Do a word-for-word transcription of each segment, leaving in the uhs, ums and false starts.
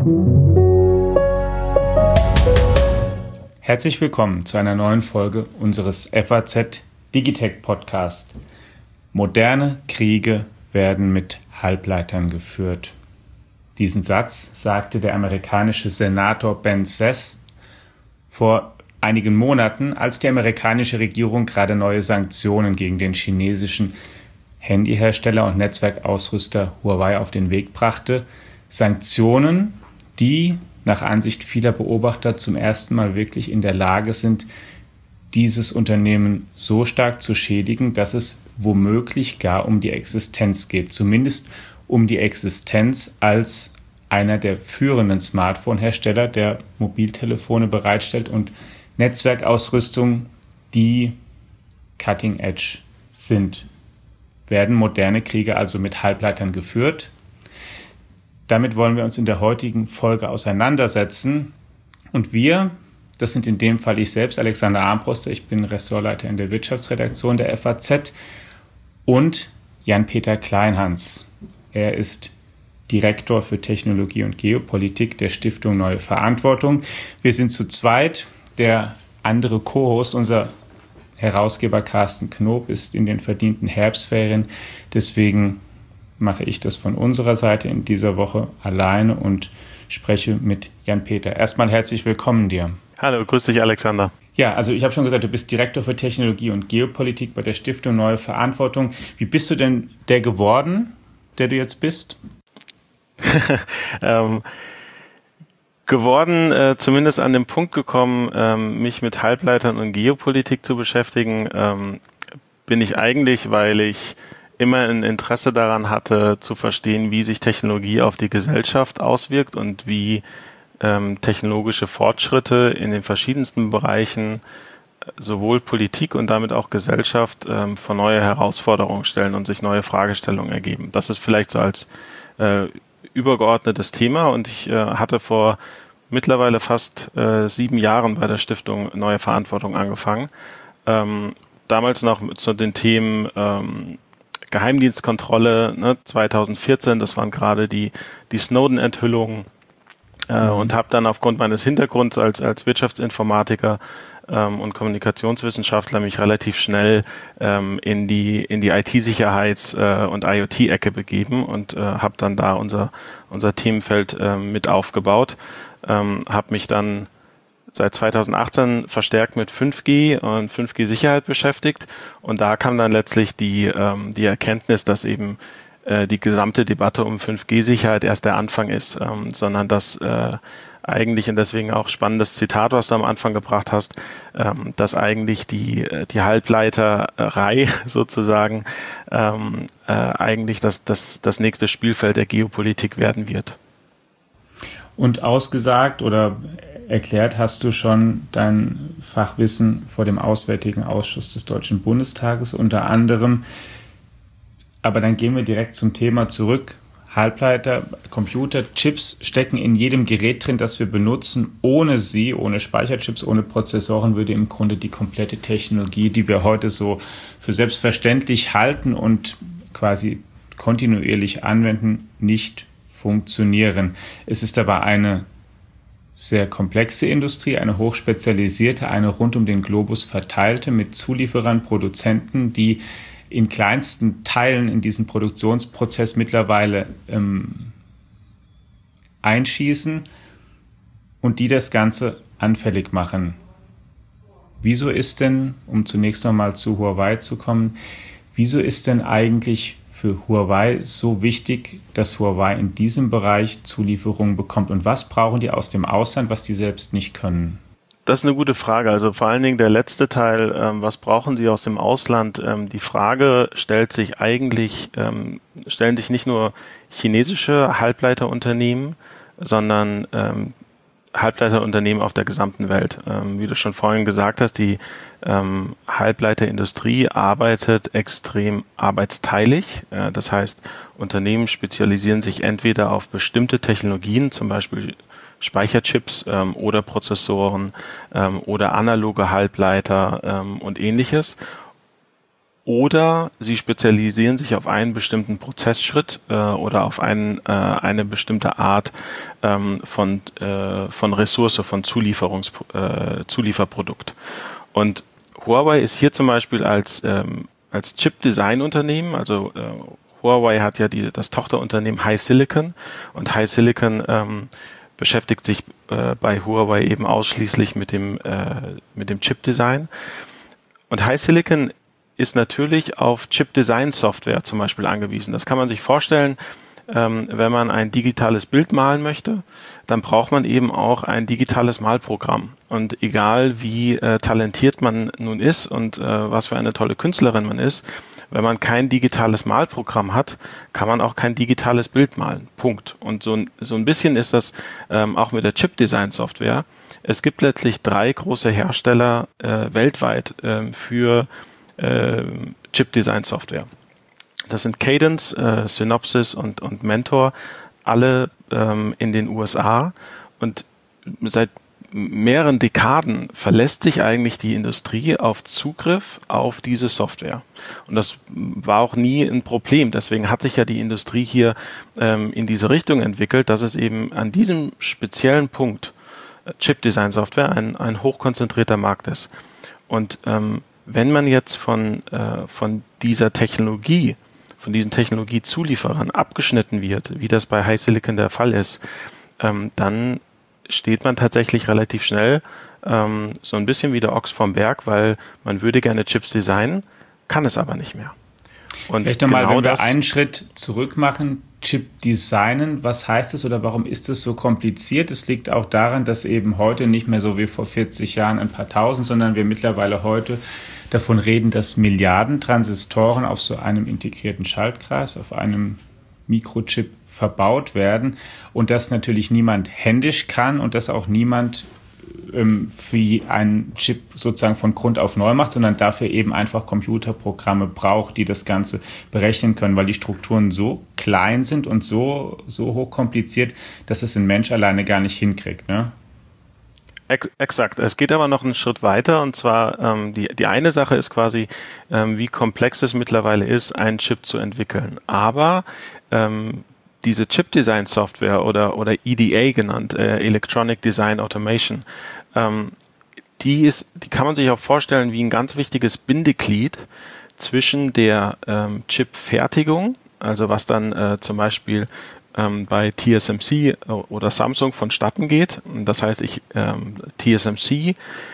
Herzlich willkommen zu einer neuen Folge unseres F A Z Digitech Podcast. Moderne Kriege werden mit Halbleitern geführt. Diesen Satz sagte der amerikanische Senator Ben Sasse vor einigen Monaten, als die amerikanische Regierung gerade neue Sanktionen gegen den chinesischen Handyhersteller und Netzwerkausrüster Huawei auf den Weg brachte. Sanktionen, die nach Ansicht vieler Beobachter zum ersten Mal wirklich in der Lage sind, dieses Unternehmen so stark zu schädigen, dass es womöglich gar um die Existenz geht. Zumindest um die Existenz als einer der führenden Smartphone-Hersteller, der Mobiltelefone bereitstellt und Netzwerkausrüstung, die Cutting Edge sind. Werden moderne Kriege also mit Halbleitern geführt? Damit wollen wir uns in der heutigen Folge auseinandersetzen. Und wir, das sind in dem Fall ich selbst, Alexander Armbruster, ich bin Ressortleiter in der Wirtschaftsredaktion der F A Z, und Jan-Peter Kleinhans. Er ist Direktor für Technologie und Geopolitik der Stiftung Neue Verantwortung. Wir sind zu zweit. Der andere Co-Host, unser Herausgeber Carsten Knob, ist in den verdienten Herbstferien. Deswegen mache ich das von unserer Seite in dieser Woche alleine und spreche mit Jan-Peter. Erstmal herzlich willkommen dir. Hallo, grüß dich Alexander. Ja, also ich habe schon gesagt, du bist Direktor für Technologie und Geopolitik bei der Stiftung Neue Verantwortung. Wie bist du denn der geworden, der du jetzt bist? ähm, geworden, äh, zumindest an den Punkt gekommen, ähm, mich mit Halbleitern und Geopolitik zu beschäftigen, ähm, bin ich eigentlich, weil ich immer ein Interesse daran hatte, zu verstehen, wie sich Technologie auf die Gesellschaft auswirkt und wie ähm, technologische Fortschritte in den verschiedensten Bereichen sowohl Politik und damit auch Gesellschaft ähm, vor neue Herausforderungen stellen und sich neue Fragestellungen ergeben. Das ist vielleicht so als äh, übergeordnetes Thema, und ich äh, hatte vor mittlerweile fast äh, sieben Jahren bei der Stiftung Neue Verantwortung angefangen. Ähm, damals noch zu den Themen ähm, Geheimdienstkontrolle, ne, zweitausendvierzehn, das waren gerade die, die Snowden-Enthüllungen, äh, mhm. und habe dann aufgrund meines Hintergrunds als, als Wirtschaftsinformatiker ähm, und Kommunikationswissenschaftler mich relativ schnell ähm, in die, in die I T-Sicherheits- äh, und I O T-Ecke begeben und äh, habe dann da unser, unser Themenfeld äh, mit aufgebaut, ähm, habe mich dann seit zweitausendachtzehn verstärkt mit fünf G und fünf G-Sicherheit beschäftigt, und da kam dann letztlich die, ähm, die Erkenntnis, dass eben äh, die gesamte Debatte um fünf G-Sicherheit erst der Anfang ist, ähm, sondern dass äh, eigentlich, und deswegen auch spannendes Zitat, was du am Anfang gebracht hast, ähm, dass eigentlich die, die Halbleiterei sozusagen ähm, äh, eigentlich das, das, das nächste Spielfeld der Geopolitik werden wird. Und ausgesagt oder erklärt hast du schon dein Fachwissen vor dem Auswärtigen Ausschuss des Deutschen Bundestages unter anderem. Aber dann gehen wir direkt zum Thema zurück. Halbleiter, Computer, Chips stecken in jedem Gerät drin, das wir benutzen. Ohne sie, ohne Speicherchips, ohne Prozessoren würde im Grunde die komplette Technologie, die wir heute so für selbstverständlich halten und quasi kontinuierlich anwenden, nicht funktionieren. Es ist aber eine sehr komplexe Industrie, eine hochspezialisierte, eine rund um den Globus verteilte, mit Zulieferern, Produzenten, die in kleinsten Teilen in diesen Produktionsprozess mittlerweile ähm, einschießen und die das Ganze anfällig machen. Wieso ist denn, um zunächst nochmal zu Huawei zu kommen, wieso ist denn eigentlich für Huawei so wichtig, dass Huawei in diesem Bereich Zulieferungen bekommt? Und was brauchen die aus dem Ausland, was die selbst nicht können? Das ist eine gute Frage. Also vor allen Dingen der letzte Teil, ähm, was brauchen Sie aus dem Ausland? Ähm, die Frage stellt sich eigentlich, ähm, stellen sich nicht nur chinesische Halbleiterunternehmen, sondern ähm, Halbleiterunternehmen auf der gesamten Welt. Ähm, wie du schon vorhin gesagt hast, die ähm, Halbleiterindustrie arbeitet extrem arbeitsteilig. Äh, das heißt, Unternehmen spezialisieren sich entweder auf bestimmte Technologien, zum Beispiel Speicherchips ähm, oder Prozessoren ähm, oder analoge Halbleiter ähm, und ähnliches. oder sie spezialisieren sich auf einen bestimmten Prozessschritt äh, oder auf einen, äh, eine bestimmte Art ähm, von, äh, von Ressource, von Zulieferungs, äh, Zulieferprodukt. Und Huawei ist hier zum Beispiel als, ähm, als Chip-Design-Unternehmen, also äh, Huawei hat ja die, das Tochterunternehmen HiSilicon und HiSilicon ähm, beschäftigt sich äh, bei Huawei eben ausschließlich mit dem, äh, mit dem Chip-Design. Und HiSilicon ist natürlich auf Chip-Design-Software zum Beispiel angewiesen. Das kann man sich vorstellen, ähm, wenn man ein digitales Bild malen möchte, dann braucht man eben auch ein digitales Malprogramm. Und egal wie äh, talentiert man nun ist und äh, was für eine tolle Künstlerin man ist, wenn man kein digitales Malprogramm hat, kann man auch kein digitales Bild malen. Punkt. Und so ein, so ein bisschen ist das ähm, auch mit der Chip-Design-Software. Es gibt letztlich drei große Hersteller äh, weltweit äh, für äh, Chip-Design-Software. Das sind Cadence, äh, Synopsys und, und Mentor, alle ähm, in den U S A. Und seit mehreren Dekaden verlässt sich eigentlich die Industrie auf Zugriff auf diese Software. Und das war auch nie ein Problem. Deswegen hat sich ja die Industrie hier ähm, in diese Richtung entwickelt, dass es eben an diesem speziellen Punkt äh, Chip-Design-Software ein, ein hochkonzentrierter Markt ist. Und ähm, wenn man jetzt von, äh, von dieser Technologie, von diesen Technologiezulieferern abgeschnitten wird, wie das bei HiSilicon der Fall ist, ähm, dann steht man tatsächlich relativ schnell ähm, so ein bisschen wie der Ochs vom Berg, weil man würde gerne Chips designen, kann es aber nicht mehr. Und vielleicht nochmal, genau, wenn wir einen Schritt zurück machen, Chip designen, was heißt es oder warum ist es so kompliziert? Es liegt auch daran, dass eben heute nicht mehr so wie vor vierzig Jahren ein paar Tausend, sondern wir mittlerweile heute davon reden, dass Milliarden Transistoren auf so einem integrierten Schaltkreis, auf einem Mikrochip verbaut werden und das natürlich niemand händisch kann und das auch niemand ähm, für einen Chip sozusagen von Grund auf neu macht, sondern dafür eben einfach Computerprogramme braucht, die das Ganze berechnen können, weil die Strukturen so klein sind und so, so hochkompliziert, dass es ein Mensch alleine gar nicht hinkriegt, ne? Ex- Exakt. Es geht aber noch einen Schritt weiter und zwar ähm, die, die eine Sache ist quasi, ähm, wie komplex es mittlerweile ist, einen Chip zu entwickeln. Aber ähm, diese Chip-Design-Software oder, oder E D A genannt, äh, Electronic Design Automation, ähm, die ist, die kann man sich auch vorstellen wie ein ganz wichtiges Bindeglied zwischen der ähm, Chip-Fertigung, also was dann äh, zum Beispiel ähm, bei T S M C oder Samsung vonstatten geht. Das heißt, ich ähm, T S M C,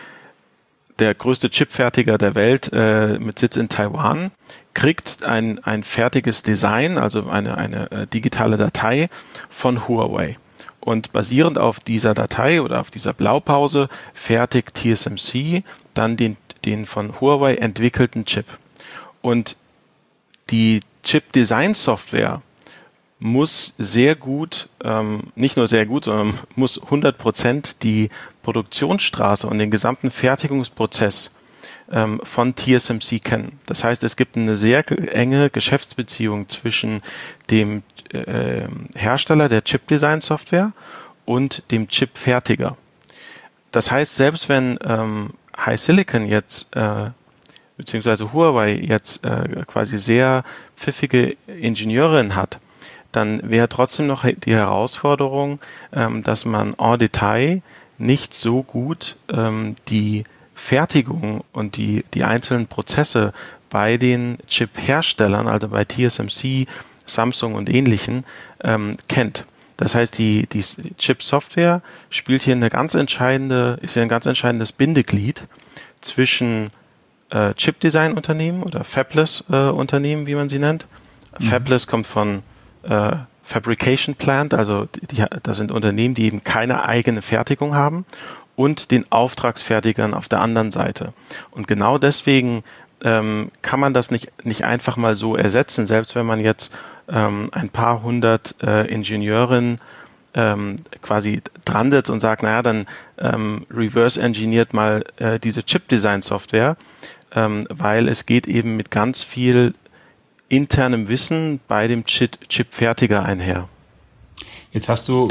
der größte Chipfertiger der Welt äh, mit Sitz in Taiwan, kriegt ein, ein fertiges Design, also eine, eine äh, digitale Datei von Huawei. Und basierend auf dieser Datei oder auf dieser Blaupause fertigt T S M C dann den, den von Huawei entwickelten Chip. Und die Chip-Design-Software muss sehr gut, ähm, nicht nur sehr gut, sondern muss hundert Prozent die Produktionsstraße und den gesamten Fertigungsprozess ähm, von T S M C kennen. Das heißt, es gibt eine sehr enge Geschäftsbeziehung zwischen dem äh, Hersteller der Chip-Design-Software und dem Chip-Fertiger. Das heißt, selbst wenn ähm, HiSilicon jetzt äh, beziehungsweise Huawei jetzt äh, quasi sehr pfiffige Ingenieurin hat, dann wäre trotzdem noch die Herausforderung, ähm, dass man en Detail nicht so gut ähm, die Fertigung und die, die einzelnen Prozesse bei den Chip-Herstellern, also bei T S M C, Samsung und ähnlichen, ähm, kennt. Das heißt, die, die Chip-Software spielt hier eine ganz entscheidende, ist hier ein ganz entscheidendes Bindeglied zwischen äh, Chip-Design-Unternehmen oder Fabless-Unternehmen, äh, wie man sie nennt. Mhm. Fabless kommt von äh, Fabrication Plant, also die, das sind Unternehmen, die eben keine eigene Fertigung haben, und den Auftragsfertigern auf der anderen Seite. Und genau deswegen ähm, kann man das nicht, nicht einfach mal so ersetzen, selbst wenn man jetzt ähm, ein paar hundert äh, Ingenieurinnen ähm, quasi dran setzt und sagt, naja, dann ähm, reverse engineert mal äh, diese Chip-Design-Software, ähm, weil es geht eben mit ganz viel internem Wissen bei dem Chip- Chip-Fertiger einher. Jetzt hast du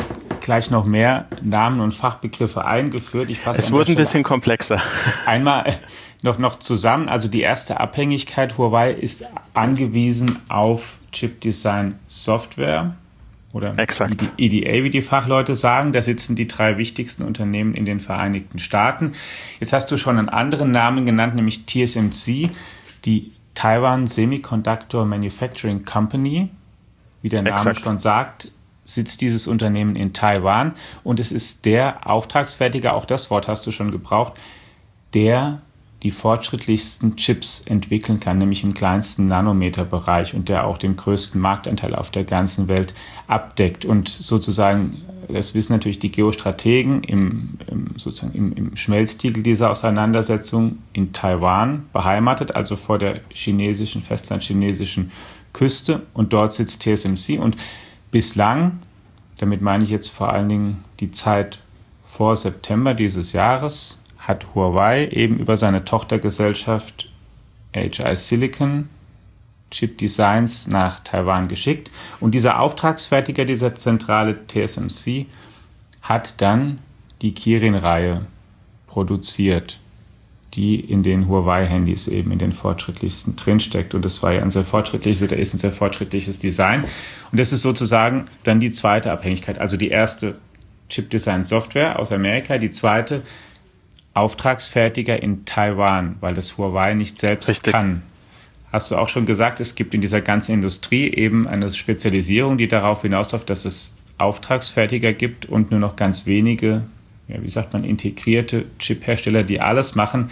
gleich noch mehr Namen und Fachbegriffe eingeführt. Ich fasse es wurde ein bisschen komplexer. Einmal noch, noch zusammen. Also die erste Abhängigkeit, Huawei ist angewiesen auf Chip-Design-Software oder Exakt. E D A, wie die Fachleute sagen. Da sitzen die drei wichtigsten Unternehmen in den Vereinigten Staaten. Jetzt hast du schon einen anderen Namen genannt, nämlich T S M C, die Taiwan Semiconductor Manufacturing Company. Wie der Name Exakt. schon sagt, sitzt dieses Unternehmen in Taiwan und es ist der Auftragsfertiger, auch das Wort hast du schon gebraucht, der die fortschrittlichsten Chips entwickeln kann, nämlich im kleinsten Nanometerbereich und der auch den größten Marktanteil auf der ganzen Welt abdeckt. Und sozusagen, das wissen natürlich die Geostrategen, im, im, sozusagen im, im Schmelztiegel dieser Auseinandersetzung in Taiwan beheimatet, also vor der chinesischen, festlandchinesischen Küste, und dort sitzt T S M C und bislang, damit meine ich jetzt vor allen Dingen die Zeit vor September dieses Jahres, hat Huawei eben über seine Tochtergesellschaft H I Silicon Chip Designs nach Taiwan geschickt. Und dieser Auftragsfertiger, dieser zentrale T S M C, hat dann die Kirin-Reihe produziert, die in den Huawei-Handys eben in den fortschrittlichsten drinsteckt. Und das war ja ein sehr fortschrittliches, oder ist ein sehr fortschrittliches Design. Und das ist sozusagen dann die zweite Abhängigkeit. Also die erste Chip-Design-Software aus Amerika, die zweite Auftragsfertiger in Taiwan, weil das Huawei nicht selbst Richtig. kann. Hast du auch schon gesagt, es gibt in dieser ganzen Industrie eben eine Spezialisierung, die darauf hinausläuft, dass es Auftragsfertiger gibt und nur noch ganz wenige, ja, wie sagt man, integrierte Chip-Hersteller, die alles machen.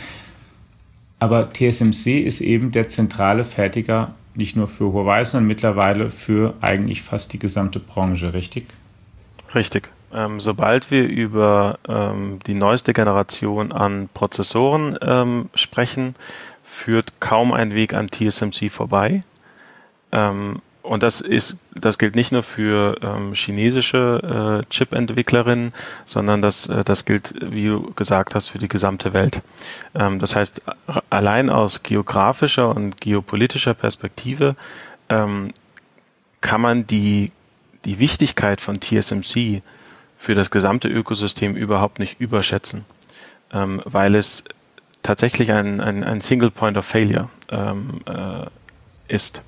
Aber T S M C ist eben der zentrale Fertiger, nicht nur für Huawei, sondern mittlerweile für eigentlich fast die gesamte Branche, richtig? Richtig. Ähm, sobald wir über ähm, die neueste Generation an Prozessoren ähm, sprechen, führt kaum ein Weg an T S M C vorbei. Ähm, und das ist, das gilt nicht nur für ähm, chinesische äh, Chip-Entwicklerinnen, sondern das, äh, das gilt, wie du gesagt hast, für die gesamte Welt. Ähm, das heißt, allein aus geografischer und geopolitischer Perspektive ähm, kann man die, die Wichtigkeit von T S M C für das gesamte Ökosystem überhaupt nicht überschätzen, ähm, weil es tatsächlich ein, ein, ein Single Point of Failure ähm, äh, ist.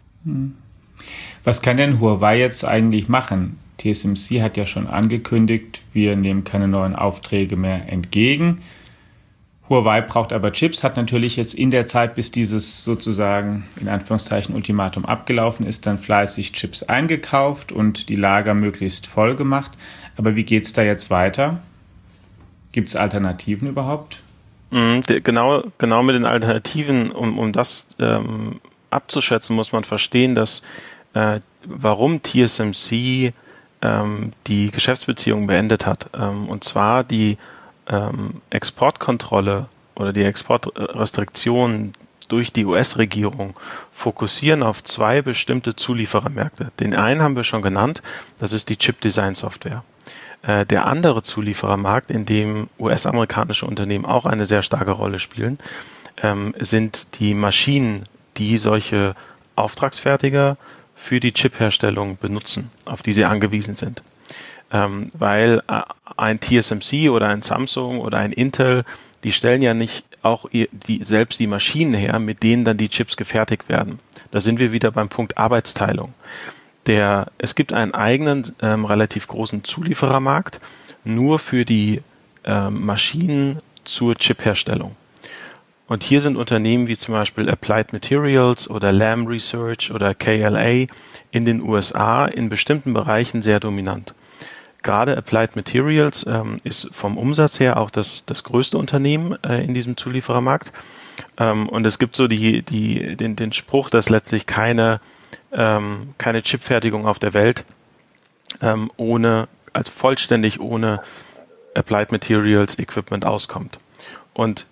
Was kann denn Huawei jetzt eigentlich machen? T S M C hat ja schon angekündigt, wir nehmen keine neuen Aufträge mehr entgegen. Huawei braucht aber Chips, hat natürlich jetzt in der Zeit, bis dieses sozusagen in Anführungszeichen Ultimatum abgelaufen ist, dann fleißig Chips eingekauft und die Lager möglichst voll gemacht. Aber wie geht es da jetzt weiter? Gibt es Alternativen überhaupt? Mhm, genau, genau mit den Alternativen, um, um das ähm, abzuschätzen, muss man verstehen, dass äh, warum T S M C ähm, die Geschäftsbeziehung beendet hat. Ähm, und zwar die ähm, Exportkontrolle oder die Exportrestriktionen durch die U S-Regierung fokussieren auf zwei bestimmte Zulieferermärkte. Den einen haben wir schon genannt, das ist die Chip-Design-Software. Äh, der andere Zulieferermarkt, in dem U S-amerikanische Unternehmen auch eine sehr starke Rolle spielen, ähm, sind die Maschinen, die solche Auftragsfertiger für die Chip-Herstellung benutzen, auf die sie angewiesen sind. Ähm, weil äh, ein T S M C oder ein Samsung oder ein Intel, die stellen ja nicht auch ihr, die, selbst die Maschinen her, mit denen dann die Chips gefertigt werden. Da sind wir wieder beim Punkt Arbeitsteilung. Der, es gibt einen eigenen, ähm, relativ großen Zulieferermarkt nur für die ähm, Maschinen zur Chip-Herstellung. Und hier sind Unternehmen wie zum Beispiel Applied Materials oder Lam Research oder K L A in den U S A in bestimmten Bereichen sehr dominant. Gerade Applied Materials ähm, ist vom Umsatz her auch das, das größte Unternehmen äh, in diesem Zulieferermarkt. Ähm, und es gibt so die, die, den, den Spruch, dass letztlich keine, ähm, keine Chipfertigung auf der Welt ähm, ohne, also vollständig ohne Applied Materials Equipment auskommt. Und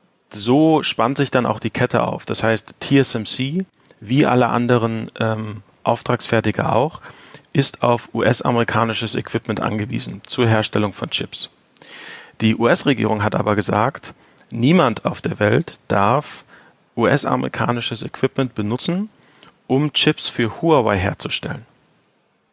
so spannt sich dann auch die Kette auf. Das heißt, T S M C, wie alle anderen ähm, Auftragsfertiger auch, ist auf U S-amerikanisches Equipment angewiesen zur Herstellung von Chips. Die U S-Regierung hat aber gesagt, niemand auf der Welt darf U S-amerikanisches Equipment benutzen, um Chips für Huawei herzustellen.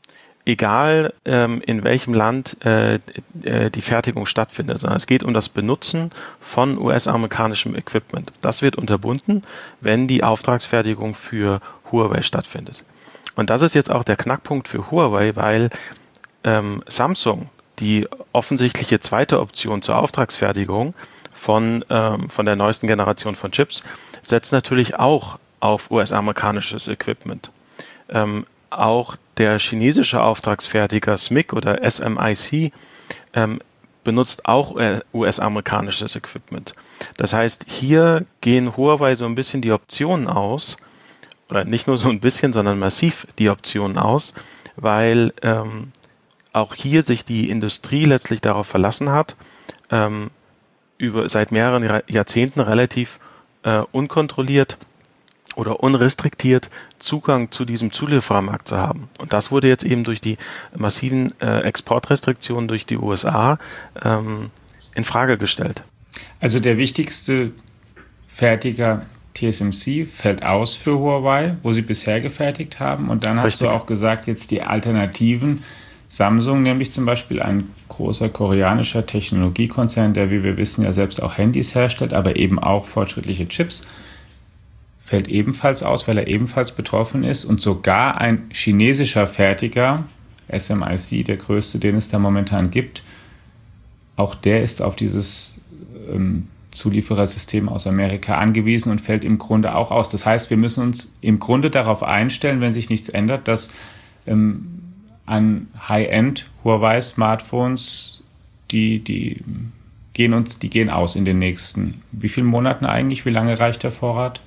egal ähm, in welchem Land äh, die Fertigung stattfindet, sondern es geht um das Benutzen von U S-amerikanischem Equipment. Das wird unterbunden, wenn die Auftragsfertigung für Huawei stattfindet. Und das ist jetzt auch der Knackpunkt für Huawei, weil ähm, Samsung, die offensichtliche zweite Option zur Auftragsfertigung von, ähm, von der neuesten Generation von Chips, setzt natürlich auch auf U S-amerikanisches Equipment. Ähm, auch der chinesische Auftragsfertiger S M I C oder S M I C ähm, benutzt auch U S-amerikanisches Equipment. Das heißt, hier gehen Huawei so ein bisschen die Optionen aus, oder nicht nur so ein bisschen, sondern massiv die Optionen aus, weil ähm, auch hier sich die Industrie letztlich darauf verlassen hat, ähm, über seit mehreren Jahrzehnten relativ äh, unkontrolliert oder unrestriktiert Zugang zu diesem Zulieferermarkt zu haben. Und das wurde jetzt eben durch die massiven äh, Exportrestriktionen durch die U S A ähm, in Frage gestellt. Also der wichtigste Fertiger T S M C fällt aus für Huawei, wo sie bisher gefertigt haben. Und dann hast Richtig. Du auch gesagt, jetzt die Alternativen. Samsung, nämlich zum Beispiel ein großer koreanischer Technologiekonzern, der, wie wir wissen, ja selbst auch Handys herstellt, aber eben auch fortschrittliche Chips, fällt ebenfalls aus, weil er ebenfalls betroffen ist. Und sogar ein chinesischer Fertiger, S M I C, der größte, den es da momentan gibt, auch der ist auf dieses ähm, Zulieferersystem aus Amerika angewiesen und fällt im Grunde auch aus. Das heißt, wir müssen uns im Grunde darauf einstellen, wenn sich nichts ändert, dass ähm, an High-End Huawei-Smartphones, die, die, gehen uns, die gehen aus in den nächsten, wie vielen Monaten eigentlich? Wie lange reicht der Vorrat?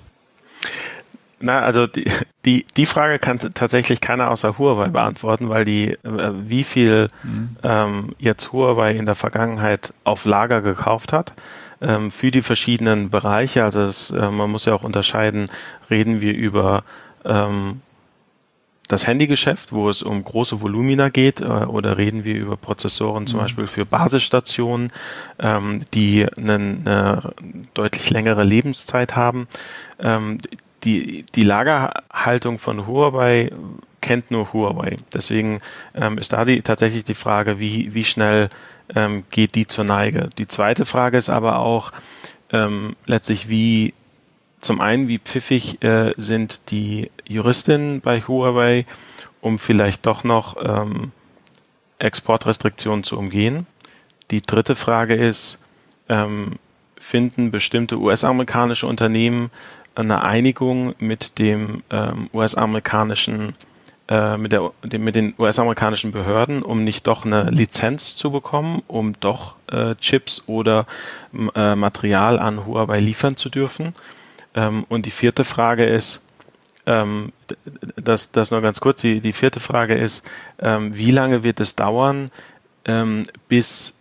Na, also die, die, die Frage kann t- tatsächlich keiner außer Huawei beantworten, weil die, äh, wie viel mhm. ähm, jetzt Huawei in der Vergangenheit auf Lager gekauft hat, ähm, für die verschiedenen Bereiche. Also das, äh, man muss ja auch unterscheiden, reden wir über ähm, das Handygeschäft, wo es um große Volumina geht, äh, oder reden wir über Prozessoren zum mhm. Beispiel für Basisstationen, ähm, die eine, eine deutlich längere Lebenszeit haben. Ähm, die, die Lagerhaltung von Huawei kennt nur Huawei. Deswegen ähm, ist da die, tatsächlich die Frage, wie, wie schnell ähm, geht die zur Neige. Die zweite Frage ist aber auch ähm, letztlich, wie Zum einen, wie pfiffig äh, sind die Juristinnen bei Huawei, um vielleicht doch noch ähm, Exportrestriktionen zu umgehen. Die dritte Frage ist, ähm, finden bestimmte U S-amerikanische Unternehmen eine Einigung mit dem ähm, U S-amerikanischen, äh, mit, der, mit den U S-amerikanischen Behörden, um nicht doch eine Lizenz zu bekommen, um doch äh, Chips oder äh, Material an Huawei liefern zu dürfen. Ähm, und die vierte Frage ist, ähm, das, das noch ganz kurz, die, die vierte Frage ist, ähm, wie lange wird es dauern, ähm, bis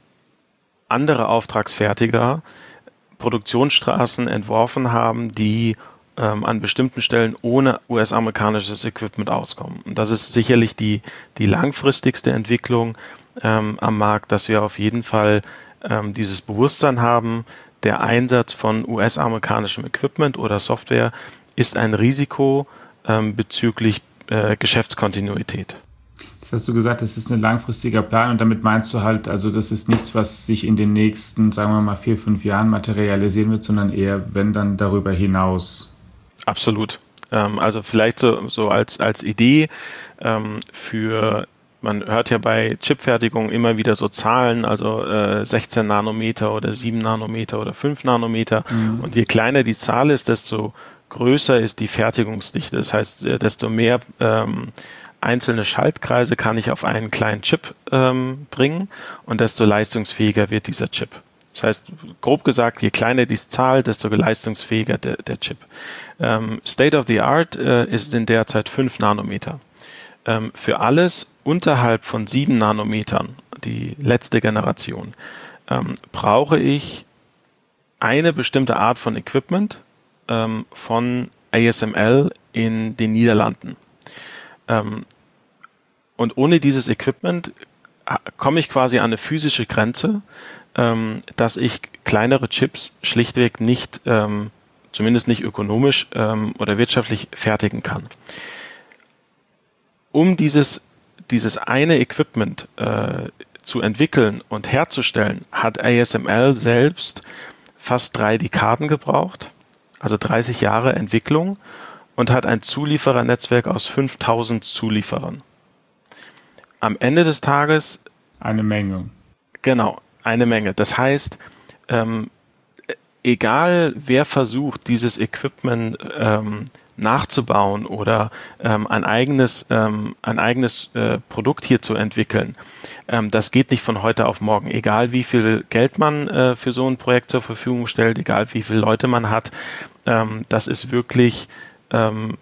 andere Auftragsfertiger Produktionsstraßen entworfen haben, die ähm, an bestimmten Stellen ohne U S-amerikanisches Equipment auskommen. Und das ist sicherlich die, die langfristigste Entwicklung ähm, am Markt, dass wir auf jeden Fall ähm, dieses Bewusstsein haben, der Einsatz von U S-amerikanischem Equipment oder Software ist ein Risiko ähm, bezüglich äh, Geschäftskontinuität. Das hast du gesagt, das ist ein langfristiger Plan und damit meinst du halt, also das ist nichts, was sich in den nächsten, sagen wir mal, vier, fünf Jahren materialisieren wird, sondern eher, wenn dann darüber hinaus. Absolut. Ähm, also vielleicht so, so als, als Idee ähm, für Man hört ja bei Chipfertigung immer wieder so Zahlen, also äh, sechzehn Nanometer oder sieben Nanometer oder fünf Nanometer. Mhm. Und je kleiner die Zahl ist, desto größer ist die Fertigungsdichte. Das heißt, desto mehr ähm, einzelne Schaltkreise kann ich auf einen kleinen Chip ähm, bringen und desto leistungsfähiger wird dieser Chip. Das heißt, grob gesagt, je kleiner die Zahl, desto leistungsfähiger der, der Chip. Ähm, State of the Art äh, ist in der Zeit fünf Nanometer. Ähm, für alles unterhalb von sieben Nanometern, die letzte Generation, ähm, brauche ich eine bestimmte Art von Equipment ähm, von A S M L in den Niederlanden. Ähm, und ohne dieses Equipment komme ich quasi an eine physische Grenze, ähm, dass ich kleinere Chips schlichtweg nicht, ähm, zumindest nicht ökonomisch ähm, oder wirtschaftlich fertigen kann. Um dieses dieses eine Equipment äh, zu entwickeln und herzustellen, hat A S M L selbst fast drei Dekaden gebraucht, also dreißig Jahre Entwicklung, und hat ein Zulieferernetzwerk aus fünftausend Zulieferern. Am Ende des Tages... Eine Menge. Genau, eine Menge. Das heißt, ähm, egal wer versucht, dieses Equipment ähm, nachzubauen oder ähm, ein eigenes, ähm, ein eigenes äh, Produkt hier zu entwickeln, ähm, das geht nicht von heute auf morgen. Egal wie viel Geld man äh, für so ein Projekt zur Verfügung stellt, egal wie viele Leute man hat, ähm, das ist wirklich ähm,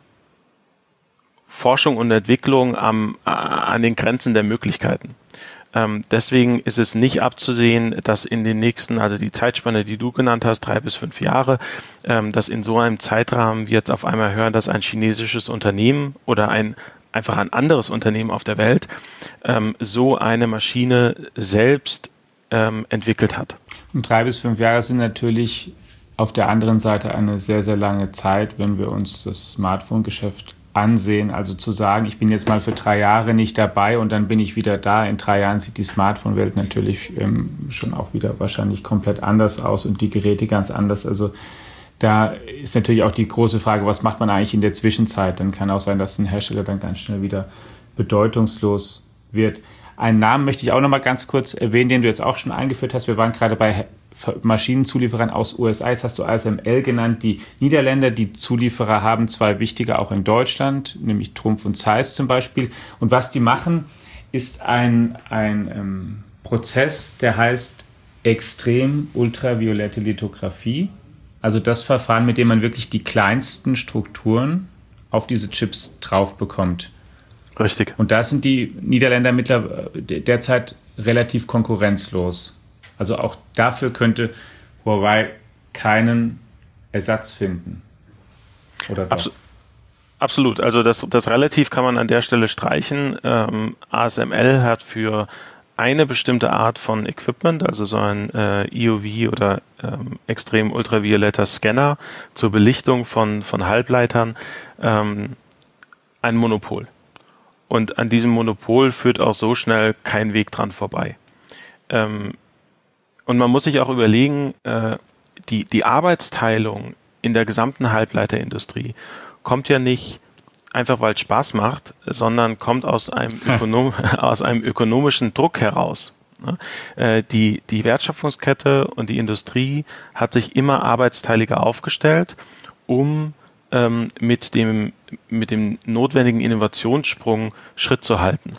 Forschung und Entwicklung am, an den Grenzen der Möglichkeiten. Ähm, deswegen ist es nicht abzusehen, dass in den nächsten, also die Zeitspanne, die du genannt hast, drei bis fünf Jahre, ähm, dass in so einem Zeitrahmen wir jetzt auf einmal hören, dass ein chinesisches Unternehmen oder ein einfach ein anderes Unternehmen auf der Welt ähm, so eine Maschine selbst ähm, entwickelt hat. Und drei bis fünf Jahre sind natürlich auf der anderen Seite eine sehr, sehr lange Zeit, wenn wir uns das Smartphone-Geschäft ansehen. Also zu sagen, ich bin jetzt mal für drei Jahre nicht dabei und dann bin ich wieder da. In drei Jahren sieht die Smartphone-Welt natürlich ähm, schon auch wieder wahrscheinlich komplett anders aus und die Geräte ganz anders. Also da ist natürlich auch die große Frage, was macht man eigentlich in der Zwischenzeit? Dann kann auch sein, dass ein Hersteller dann ganz schnell wieder bedeutungslos wird. Einen Namen möchte ich auch noch mal ganz kurz erwähnen, den du jetzt auch schon eingeführt hast. Wir waren gerade bei Maschinenzulieferern aus U S A. Jetzt hast du A S M L genannt. Die Niederländer, die Zulieferer haben zwei wichtige auch in Deutschland, nämlich Trumpf und Zeiss zum Beispiel. Und was die machen, ist ein, ein ähm, Prozess, der heißt extrem ultraviolette Lithografie. Also das Verfahren, mit dem man wirklich die kleinsten Strukturen auf diese Chips drauf bekommt. Richtig. Und da sind die Niederländer mittlerweile derzeit relativ konkurrenzlos. Also auch dafür könnte Huawei keinen Ersatz finden. Oder doch? Abs- Absolut. Also das, das relativ kann man an der Stelle streichen. Ähm, A S M L hat für eine bestimmte Art von Equipment, also so ein äh, E U V oder ähm, extrem ultravioletter Scanner zur Belichtung von, von Halbleitern, ähm, ein Monopol. Und an diesem Monopol führt auch so schnell kein Weg dran vorbei. Ähm, und man muss sich auch überlegen, äh, die, die Arbeitsteilung in der gesamten Halbleiterindustrie kommt ja nicht einfach, weil es Spaß macht, sondern kommt aus einem, Ökonom- aus einem ökonomischen Druck heraus. Äh, die, die Wertschöpfungskette und die Industrie hat sich immer arbeitsteiliger aufgestellt, um ähm, mit dem, mit dem notwendigen Innovationssprung Schritt zu halten.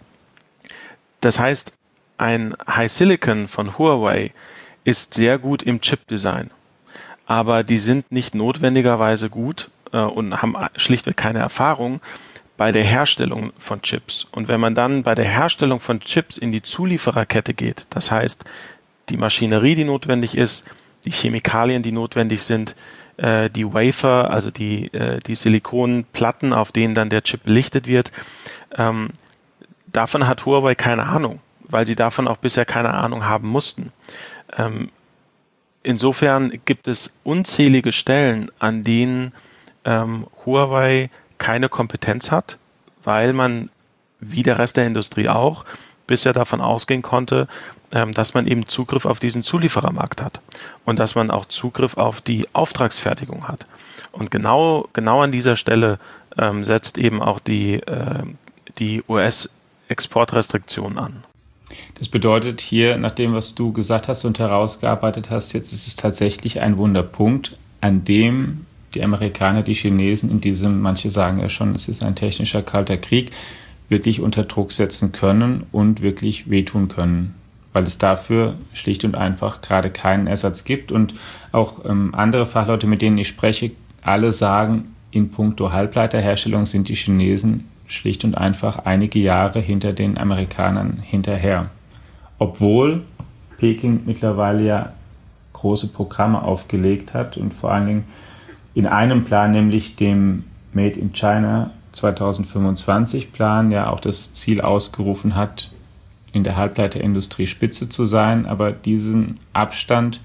Das heißt, ein High Silicon von Huawei ist sehr gut im Chip-Design, aber die sind nicht notwendigerweise gut äh, und haben schlichtweg keine Erfahrung bei der Herstellung von Chips. Und wenn man dann bei der Herstellung von Chips in die Zuliefererkette geht, das heißt, die Maschinerie, die notwendig ist, die Chemikalien, die notwendig sind, äh, die Wafer, also die, äh, die Silikonplatten, auf denen dann der Chip belichtet wird, ähm, davon hat Huawei keine Ahnung, weil sie davon auch bisher keine Ahnung haben mussten. Ähm, insofern gibt es unzählige Stellen, an denen ähm, Huawei keine Kompetenz hat, weil man, wie der Rest der Industrie auch, bisher davon ausgehen konnte, ähm, dass man eben Zugriff auf diesen Zulieferermarkt hat und dass man auch Zugriff auf die Auftragsfertigung hat. Und genau, genau an dieser Stelle ähm, setzt eben auch die, äh, die U S-Exportrestriktion an. Das bedeutet hier, nach dem, was du gesagt hast und herausgearbeitet hast, jetzt ist es tatsächlich ein Wunderpunkt, an dem die Amerikaner, die Chinesen in diesem, manche sagen ja schon, es ist ein technischer kalter Krieg, wirklich unter Druck setzen können und wirklich wehtun können, weil es dafür schlicht und einfach gerade keinen Ersatz gibt. Und auch ähm, andere Fachleute, mit denen ich spreche, alle sagen, in puncto Halbleiterherstellung sind die Chinesen schlicht und einfach einige Jahre hinter den Amerikanern hinterher. Obwohl Peking mittlerweile ja große Programme aufgelegt hat und vor allen Dingen in einem Plan, nämlich dem Made in China zweitausendfünfundzwanzig Plan, ja auch das Ziel ausgerufen hat, in der Halbleiterindustrie Spitze zu sein. Aber diesen Abstand,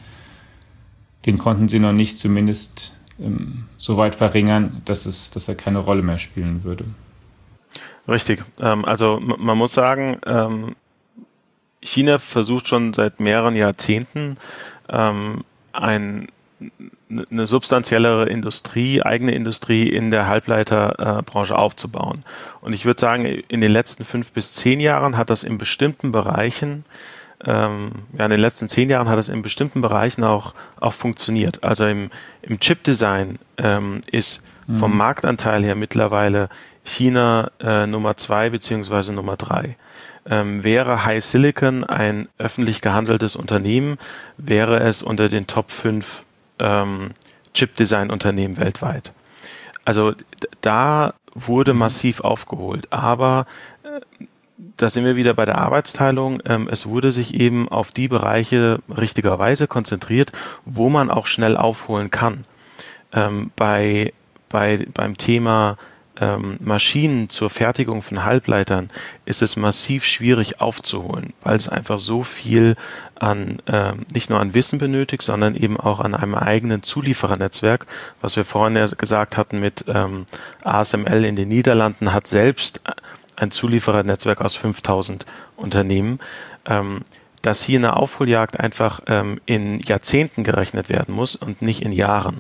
den konnten sie noch nicht zumindest ähm, so weit verringern, dass, es, dass er keine Rolle mehr spielen würde. Richtig. Ähm, also m- man muss sagen, ähm, China versucht schon seit mehreren Jahrzehnten ähm, ein, eine substanziellere Industrie, eigene Industrie in der Halbleiterbranche aufzubauen. Und ich würde sagen, in den letzten fünf bis zehn Jahren hat das in bestimmten Bereichen Ähm, ja, in den letzten zehn Jahren hat es in bestimmten Bereichen auch, auch funktioniert. Also im, im Chip-Design ähm, ist mhm. vom Marktanteil her mittlerweile China äh, Nummer zwei beziehungsweise Nummer drei. Ähm, wäre High Silicon ein öffentlich gehandeltes Unternehmen, wäre es unter den Top fünf ähm, Chip-Design-Unternehmen weltweit. Also d- da wurde massiv aufgeholt, aber äh, da sind wir wieder bei der Arbeitsteilung. Ähm, es wurde sich eben auf die Bereiche richtigerweise konzentriert, wo man auch schnell aufholen kann. Ähm, bei, bei, beim Thema ähm, Maschinen zur Fertigung von Halbleitern ist es massiv schwierig aufzuholen, weil es einfach so viel an, ähm, nicht nur an Wissen benötigt, sondern eben auch an einem eigenen Zulieferernetzwerk, was wir vorhin ja gesagt hatten mit ähm, A S M L in den Niederlanden, hat selbst ein Zulieferernetzwerk aus fünftausend Unternehmen, ähm, dass hier eine Aufholjagd einfach ähm, in Jahrzehnten gerechnet werden muss und nicht in Jahren.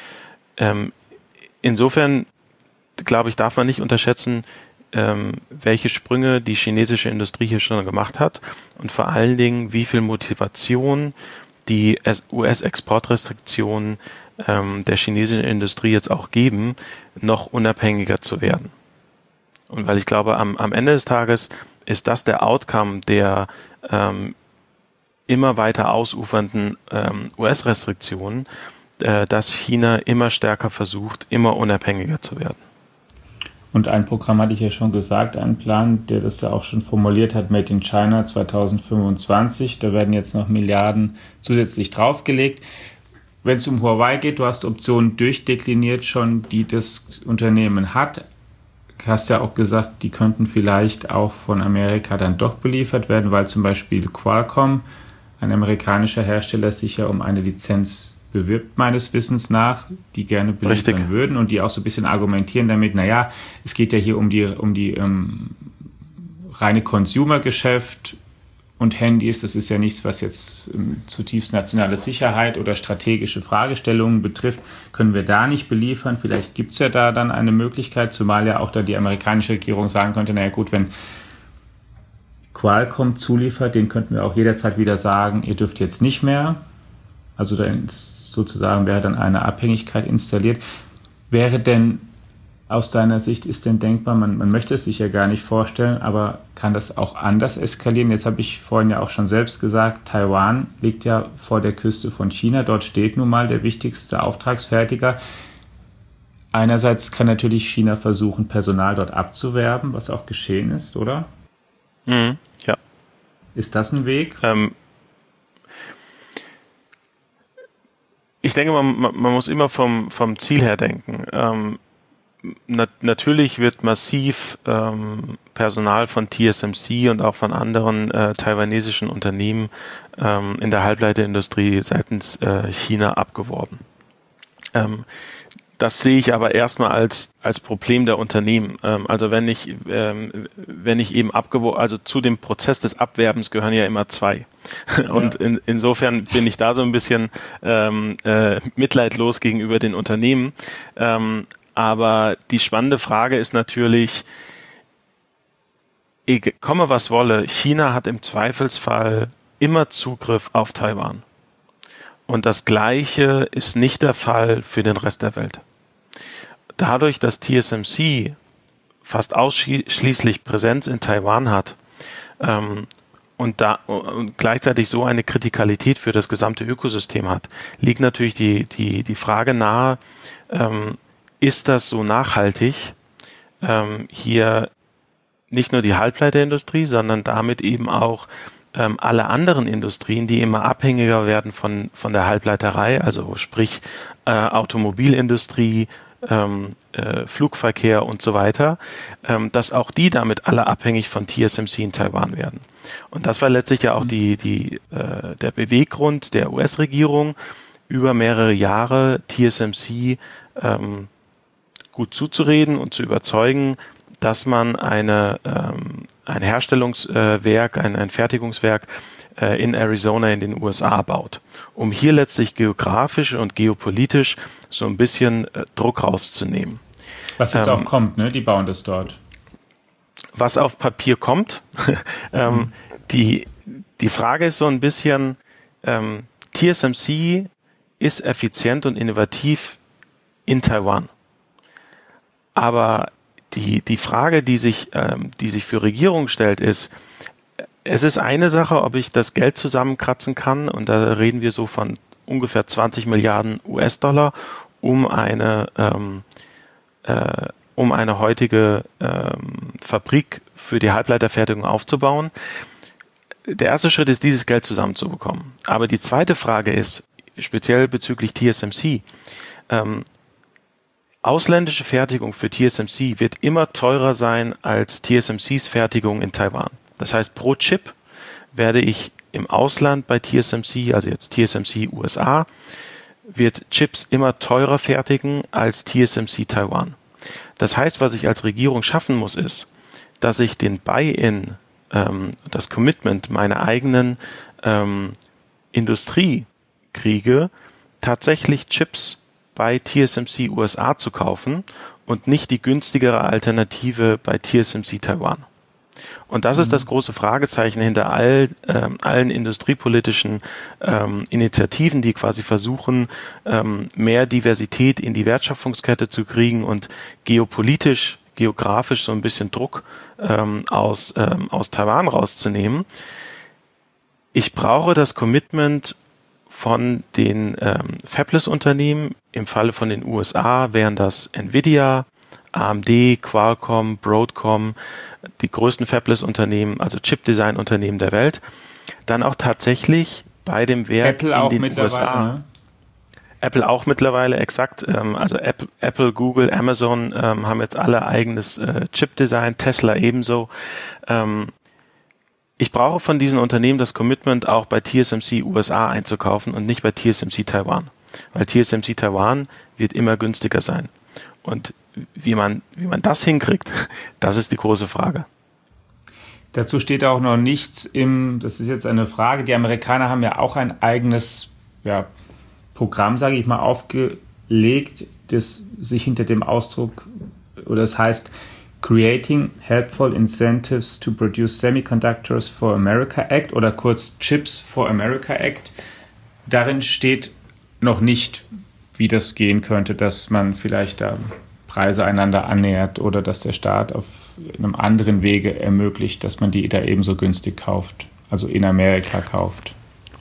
Ähm, insofern, glaube ich, darf man nicht unterschätzen, ähm, welche Sprünge die chinesische Industrie hier schon gemacht hat und vor allen Dingen, wie viel Motivation die U S-Exportrestriktionen ähm, der chinesischen Industrie jetzt auch geben, noch unabhängiger zu werden. Und weil ich glaube, am, am Ende des Tages ist das der Outcome der ähm, immer weiter ausufernden ähm, U S-Restriktionen, äh, dass China immer stärker versucht, immer unabhängiger zu werden. Und ein Programm hatte ich ja schon gesagt, einen Plan, der das ja auch schon formuliert hat, Made in China zweitausendfünfundzwanzig. Da werden jetzt noch Milliarden zusätzlich draufgelegt. Wenn es um Huawei geht, du hast Optionen durchdekliniert schon, die das Unternehmen hat. Du hast ja auch gesagt, die könnten vielleicht auch von Amerika dann doch beliefert werden, weil zum Beispiel Qualcomm, ein amerikanischer Hersteller, sich ja um eine Lizenz bewirbt, meines Wissens nach, die gerne beliefern Richtig. würden und die auch so ein bisschen argumentieren damit, naja, es geht ja hier um die, um die ähm, reine Consumer-Geschäft und Handys, das ist ja nichts, was jetzt ähm, zutiefst nationale Sicherheit oder strategische Fragestellungen betrifft, können wir da nicht beliefern. Vielleicht gibt es ja da dann eine Möglichkeit, zumal ja auch da die amerikanische Regierung sagen könnte, naja gut, wenn Qualcomm zuliefert, den könnten wir auch jederzeit wieder sagen, ihr dürft jetzt nicht mehr. Also da sozusagen wäre dann eine Abhängigkeit installiert. Wäre denn aus deiner Sicht, ist denn denkbar, man, man möchte es sich ja gar nicht vorstellen, aber kann das auch anders eskalieren? Jetzt habe ich vorhin ja auch schon selbst gesagt, Taiwan liegt ja vor der Küste von China. Dort steht nun mal der wichtigste Auftragsfertiger. Einerseits kann natürlich China versuchen, Personal dort abzuwerben, was auch geschehen ist, oder? Mhm, ja. Ist das ein Weg? Ähm, ich denke, man, man muss immer vom, vom Ziel her denken. Ähm, nat- natürlich wird massiv ähm, Personal von T S M C und auch von anderen äh, taiwanesischen Unternehmen ähm, in der Halbleiterindustrie seitens äh, China abgeworben. Ähm, Das sehe ich aber erstmal als als Problem der Unternehmen. Ähm, also wenn ich ähm, wenn ich eben abgeworben, also zu dem Prozess des Abwerbens gehören ja immer zwei. Ja. Und in, insofern bin ich da so ein bisschen ähm, äh, mitleidlos gegenüber den Unternehmen. Ähm, aber die spannende Frage ist natürlich, komme was wolle, China hat im Zweifelsfall immer Zugriff auf Taiwan. Und das Gleiche ist nicht der Fall für den Rest der Welt. Dadurch, dass T S M C fast ausschließlich Präsenz in Taiwan hat ähm, und, da, und gleichzeitig so eine Kritikalität für das gesamte Ökosystem hat, liegt natürlich die, die, die Frage nahe, ähm, ist das so nachhaltig, ähm, hier nicht nur die Halbleiterindustrie, sondern damit eben auch ähm, alle anderen Industrien, die immer abhängiger werden von, von der Halbleiterei, also sprich äh, Automobilindustrie, ähm, äh, Flugverkehr und so weiter, ähm, dass auch die damit alle abhängig von T S M C in Taiwan werden. Und das war letztlich ja auch die, die, äh, der Beweggrund der U S-Regierung, über mehrere Jahre T S M C ähm, gut zuzureden und zu überzeugen, dass man eine, ähm, ein Herstellungswerk, ein, ein Fertigungswerk äh, in Arizona in den U S A baut, um hier letztlich geografisch und geopolitisch so ein bisschen äh, Druck rauszunehmen. Was jetzt ähm, auch kommt, ne? Die bauen das dort. Was auf Papier kommt. ähm, mhm. die, die Frage ist so ein bisschen, ähm, T S M C ist effizient und innovativ in Taiwan. Aber die, die Frage, die sich, ähm, die sich für Regierungen stellt, ist, es ist eine Sache, ob ich das Geld zusammenkratzen kann, und da reden wir so von ungefähr zwanzig Milliarden U S-Dollar, um eine, ähm, äh, um eine heutige ähm, Fabrik für die Halbleiterfertigung aufzubauen. Der erste Schritt ist, dieses Geld zusammenzubekommen. Aber die zweite Frage ist, speziell bezüglich T S M C, ähm, ausländische Fertigung für T S M C wird immer teurer sein als T S M Cs Fertigung in Taiwan. Das heißt, pro Chip werde ich im Ausland bei T S M C, also jetzt T S M C U S A, wird Chips immer teurer fertigen als T S M C Taiwan. Das heißt, was ich als Regierung schaffen muss, ist, dass ich den Buy-in, ähm, das Commitment meiner eigenen ähm, Industrie kriege, tatsächlich Chips bei T S M C U S A zu kaufen und nicht die günstigere Alternative bei T S M C Taiwan. Und das mhm. ist das große Fragezeichen hinter all, ähm, allen industriepolitischen ähm, Initiativen, die quasi versuchen, ähm, mehr Diversität in die Wertschöpfungskette zu kriegen und geopolitisch, geografisch so ein bisschen Druck ähm, aus, ähm, aus Taiwan rauszunehmen. Ich brauche das Commitment von den ähm, Fabless-Unternehmen. Im Falle von den U S A wären das Nvidia, A M D, Qualcomm, Broadcom, die größten Fabless-Unternehmen, also Chip-Design-Unternehmen der Welt. Dann auch tatsächlich bei dem Werk Apple in auch den mittlerweile, U S A. Ne? Apple auch mittlerweile, exakt. Ähm, also Apple, Apple, Google, Amazon ähm, haben jetzt alle eigenes äh, Chip-Design, Tesla ebenso. Ähm, Ich brauche von diesen Unternehmen das Commitment, auch bei T S M C U S A einzukaufen und nicht bei T S M C Taiwan. Weil T S M C Taiwan wird immer günstiger sein. Und wie man, wie man das hinkriegt, das ist die große Frage. Dazu steht auch noch nichts im, das ist jetzt eine Frage, die Amerikaner haben ja auch ein eigenes ja, Programm, sage ich mal, aufgelegt, das sich hinter dem Ausdruck, oder das heißt, Creating Helpful Incentives to Produce Semiconductors for America Act oder kurz Chips for America Act. Darin steht noch nicht, wie das gehen könnte, dass man vielleicht da Preise einander annähert oder dass der Staat auf einem anderen Wege ermöglicht, dass man die da ebenso günstig kauft, also in Amerika kauft.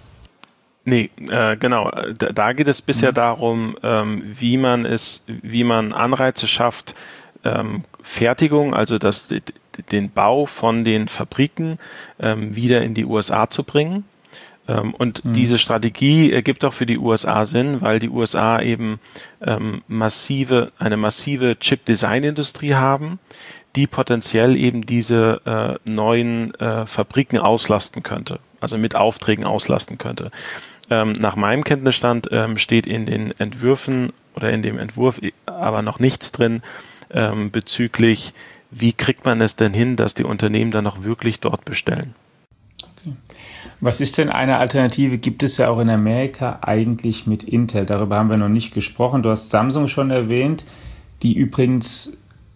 Nee, äh, genau. Da, da geht es bisher mhm. darum, ähm, wie man es, wie man Anreize schafft, ähm, Fertigung, also das, den Bau von den Fabriken ähm, wieder in die U S A zu bringen. Ähm, und mhm. diese Strategie ergibt auch für die U S A Sinn, weil die U S A eben ähm, massive, eine massive Chip-Design-Industrie haben, die potenziell eben diese äh, neuen äh, Fabriken auslasten könnte, also mit Aufträgen auslasten könnte. Ähm, nach meinem Kenntnisstand ähm, steht in den Entwürfen oder in dem Entwurf aber noch nichts drin ähm, bezüglich, wie kriegt man es denn hin, dass die Unternehmen dann auch wirklich dort bestellen. Okay. Was ist denn eine Alternative? Gibt es ja auch in Amerika eigentlich mit Intel. Darüber haben wir noch nicht gesprochen. Du hast Samsung schon erwähnt, die übrigens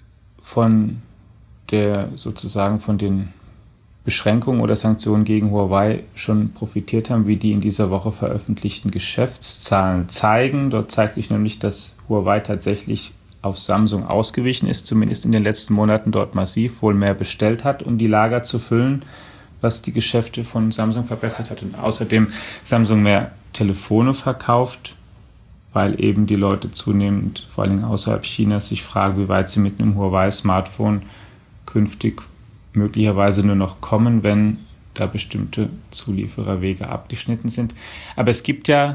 von der sozusagen von den Beschränkungen oder Sanktionen gegen Huawei schon profitiert haben, wie die in dieser Woche veröffentlichten Geschäftszahlen zeigen. Dort zeigt sich nämlich, dass Huawei tatsächlich auf Samsung ausgewichen ist, zumindest in den letzten Monaten dort massiv wohl mehr bestellt hat, um die Lager zu füllen, was die Geschäfte von Samsung verbessert hat. Und außerdem Samsung mehr Telefone verkauft, weil eben die Leute zunehmend, vor allem außerhalb Chinas, sich fragen, wie weit sie mit einem Huawei-Smartphone künftig möglicherweise nur noch kommen, wenn da bestimmte Zuliefererwege abgeschnitten sind. Aber es gibt ja,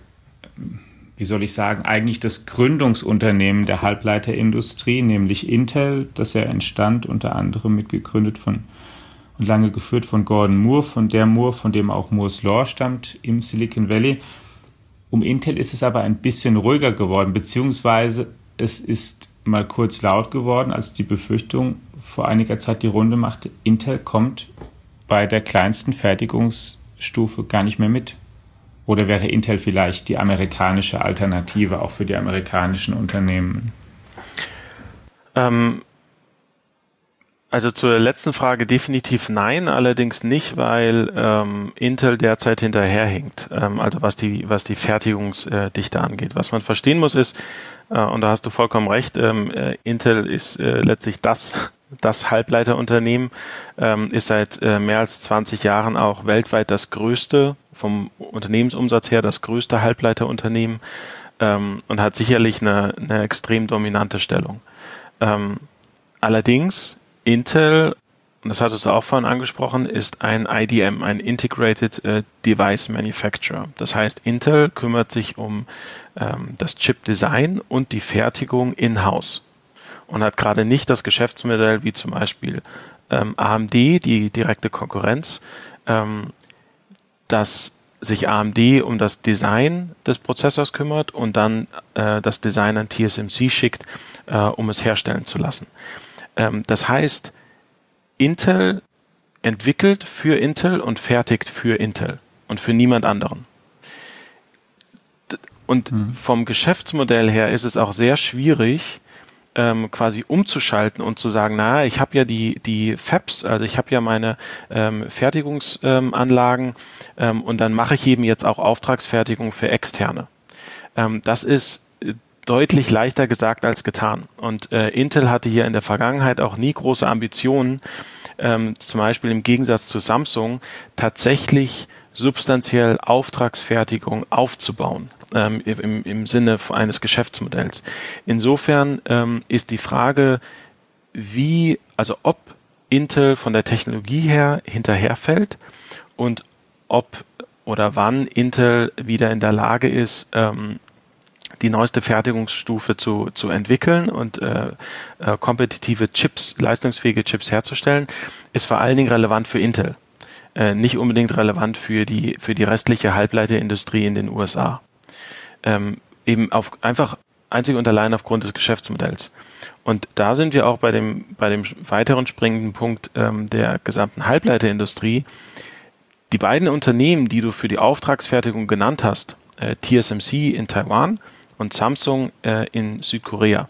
wie soll ich sagen, eigentlich das Gründungsunternehmen der Halbleiterindustrie, nämlich Intel, das ja entstand, unter anderem mitgegründet von und lange geführt von Gordon Moore, von der Moore, von dem auch Moore's Law stammt im Silicon Valley. Um Intel ist es aber ein bisschen ruhiger geworden, beziehungsweise es ist mal kurz laut geworden, als die Befürchtung vor einiger Zeit die Runde machte, Intel kommt bei der kleinsten Fertigungsstufe gar nicht mehr mit. Oder wäre Intel vielleicht die amerikanische Alternative auch für die amerikanischen Unternehmen? Ähm, also zur letzten Frage definitiv nein, allerdings nicht, weil ähm, Intel derzeit hinterherhinkt, ähm, also was die, was die Fertigungsdichte angeht. Was man verstehen muss ist, äh, und da hast du vollkommen recht, ähm, äh, Intel ist äh, letztlich das, das Halbleiterunternehmen, ähm, ist seit äh, mehr als zwanzig Jahren auch weltweit das größte, vom Unternehmensumsatz her das größte Halbleiterunternehmen ähm, und hat sicherlich eine, eine extrem dominante Stellung. Ähm, allerdings Intel, und das hattest du auch vorhin angesprochen, ist ein I D M, ein Integrated äh, Device Manufacturer. Das heißt, Intel kümmert sich um ähm, das Chip-Design und die Fertigung in-house und hat gerade nicht das Geschäftsmodell wie zum Beispiel ähm, A M D, die direkte Konkurrenz, ähm, dass sich A M D um das Design des Prozessors kümmert und dann äh, das Design an T S M C schickt, äh, um es herstellen zu lassen. Ähm, das heißt, Intel entwickelt für Intel und fertigt für Intel und für niemand anderen. Und mhm. vom Geschäftsmodell her ist es auch sehr schwierig, ähm, quasi umzuschalten und zu sagen, na, ich habe ja die, die Fabs, also ich habe ja meine ähm, Fertigungsanlagen ähm, und dann mache ich eben jetzt auch Auftragsfertigung für Externe. Ähm, das ist deutlich leichter gesagt als getan. Und äh, Intel hatte hier in der Vergangenheit auch nie große Ambitionen, ähm, zum Beispiel im Gegensatz zu Samsung, tatsächlich substanziell Auftragsfertigung aufzubauen, ähm, im, im Sinne eines Geschäftsmodells. Insofern ähm, ist die Frage, wie, also ob Intel von der Technologie her hinterherfällt und ob oder wann Intel wieder in der Lage ist, ähm, die neueste Fertigungsstufe zu, zu entwickeln und äh, äh, kompetitive Chips, leistungsfähige Chips herzustellen, ist vor allen Dingen relevant für Intel. Äh, nicht unbedingt relevant für die, für die restliche Halbleiterindustrie in den U S A. Ähm, eben auf, einfach einzig und allein aufgrund des Geschäftsmodells. Und da sind wir auch bei dem, bei dem weiteren springenden Punkt ähm, der gesamten Halbleiterindustrie. Die beiden Unternehmen, die du für die Auftragsfertigung genannt hast, äh, T S M C in Taiwan und Samsung äh, in Südkorea.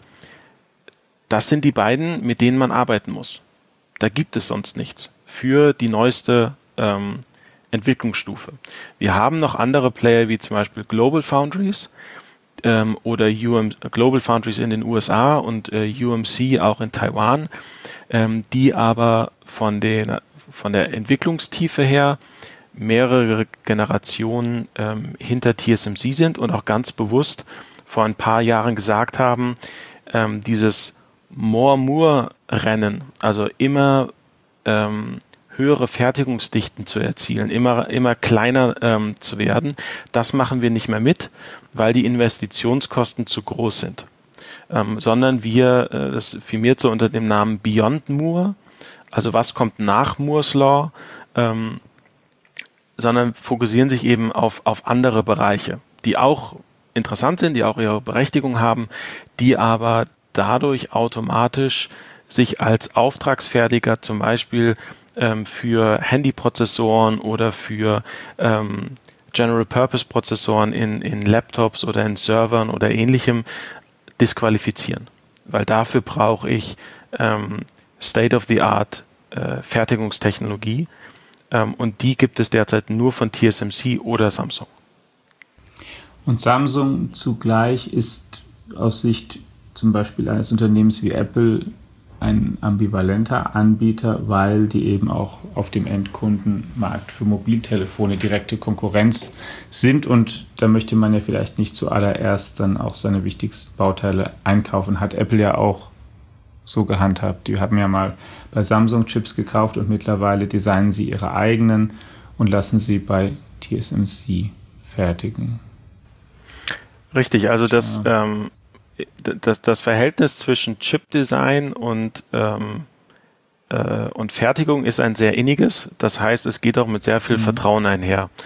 Das sind die beiden, mit denen man arbeiten muss. Da gibt es sonst nichts für die neueste ähm, Entwicklungsstufe. Wir haben noch andere Player wie zum Beispiel Global Foundries ähm, oder U M, Global Foundries in den U S A und äh, U M C auch in Taiwan, ähm, die aber von, den, von der Entwicklungstiefe her mehrere Generationen ähm, hinter T S M C sind und auch ganz bewusst vor ein paar Jahren gesagt haben, ähm, dieses More-More-Rennen, also immer ähm, höhere Fertigungsdichten zu erzielen, immer, immer kleiner ähm, zu werden, das machen wir nicht mehr mit, weil die Investitionskosten zu groß sind. Ähm, sondern wir, äh, das firmiert so unter dem Namen Beyond Moore, also was kommt nach Moore's Law, ähm, sondern fokussieren sich eben auf, auf andere Bereiche, die auch interessant sind, die auch ihre Berechtigung haben, die aber dadurch automatisch sich als Auftragsfertiger zum Beispiel ähm, für Handyprozessoren oder für ähm, General-Purpose-Prozessoren in, in Laptops oder in Servern oder ähnlichem disqualifizieren. Weil dafür brauche ich ähm, State-of-the-Art äh, Fertigungstechnologie, ähm, und die gibt es derzeit nur von T S M C oder Samsung. Und Samsung zugleich ist aus Sicht zum Beispiel eines Unternehmens wie Apple ein ambivalenter Anbieter, weil die eben auch auf dem Endkundenmarkt für Mobiltelefone direkte Konkurrenz sind. Und da möchte man ja vielleicht nicht zuallererst dann auch seine wichtigsten Bauteile einkaufen. Hat Apple ja auch so gehandhabt. Die haben ja mal bei Samsung Chips gekauft und mittlerweile designen sie ihre eigenen und lassen sie bei T S M C fertigen. Richtig, also das, ja. ähm, das, das Verhältnis zwischen Chip-Design und, ähm, äh, und Fertigung ist ein sehr inniges. Das heißt, es geht auch mit sehr viel mhm. Vertrauen einher.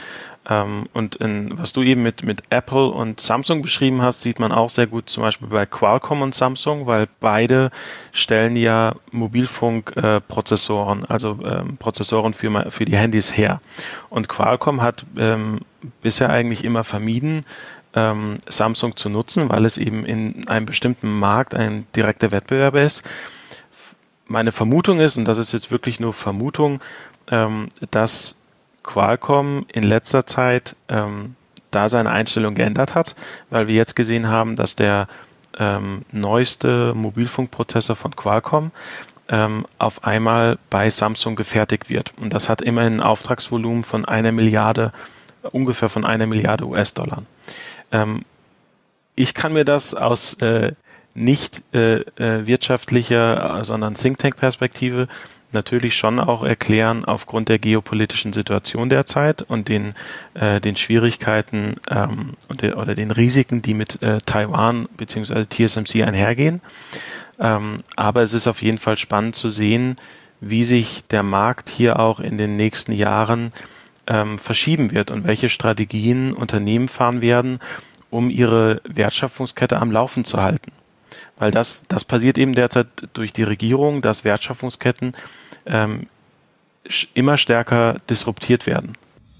Ähm, und in, was du eben mit, mit Apple und Samsung beschrieben hast, sieht man auch sehr gut zum Beispiel bei Qualcomm und Samsung, weil beide stellen ja Mobilfunkprozessoren, äh, also ähm, Prozessoren für, für die Handys her. Und Qualcomm hat ähm, bisher eigentlich immer vermieden, ähm, Samsung zu nutzen, weil es eben in einem bestimmten Markt ein direkter Wettbewerber ist. Meine Vermutung ist, und das ist jetzt wirklich nur Vermutung, ähm, dass Qualcomm in letzter Zeit ähm, da seine Einstellung geändert hat, weil wir jetzt gesehen haben, dass der ähm, neueste Mobilfunkprozessor von Qualcomm ähm, auf einmal bei Samsung gefertigt wird. Und das hat immerhin ein Auftragsvolumen von einer Milliarde, ungefähr von einer Milliarde U S-Dollar. Ähm, ich kann mir das aus äh, nicht äh, äh, wirtschaftlicher, sondern Think Tank-Perspektive natürlich schon auch erklären aufgrund der geopolitischen Situation derzeit und den, äh, den Schwierigkeiten ähm, und der, oder den Risiken, die mit äh, Taiwan bzw. T S M C einhergehen. Ähm, aber es ist auf jeden Fall spannend zu sehen, wie sich der Markt hier auch in den nächsten Jahren ähm, verschieben wird und welche Strategien Unternehmen fahren werden, um ihre Wertschöpfungskette am Laufen zu halten. Weil das, das passiert eben derzeit durch die Regierung, dass Wertschöpfungsketten ähm, immer stärker disruptiert werden.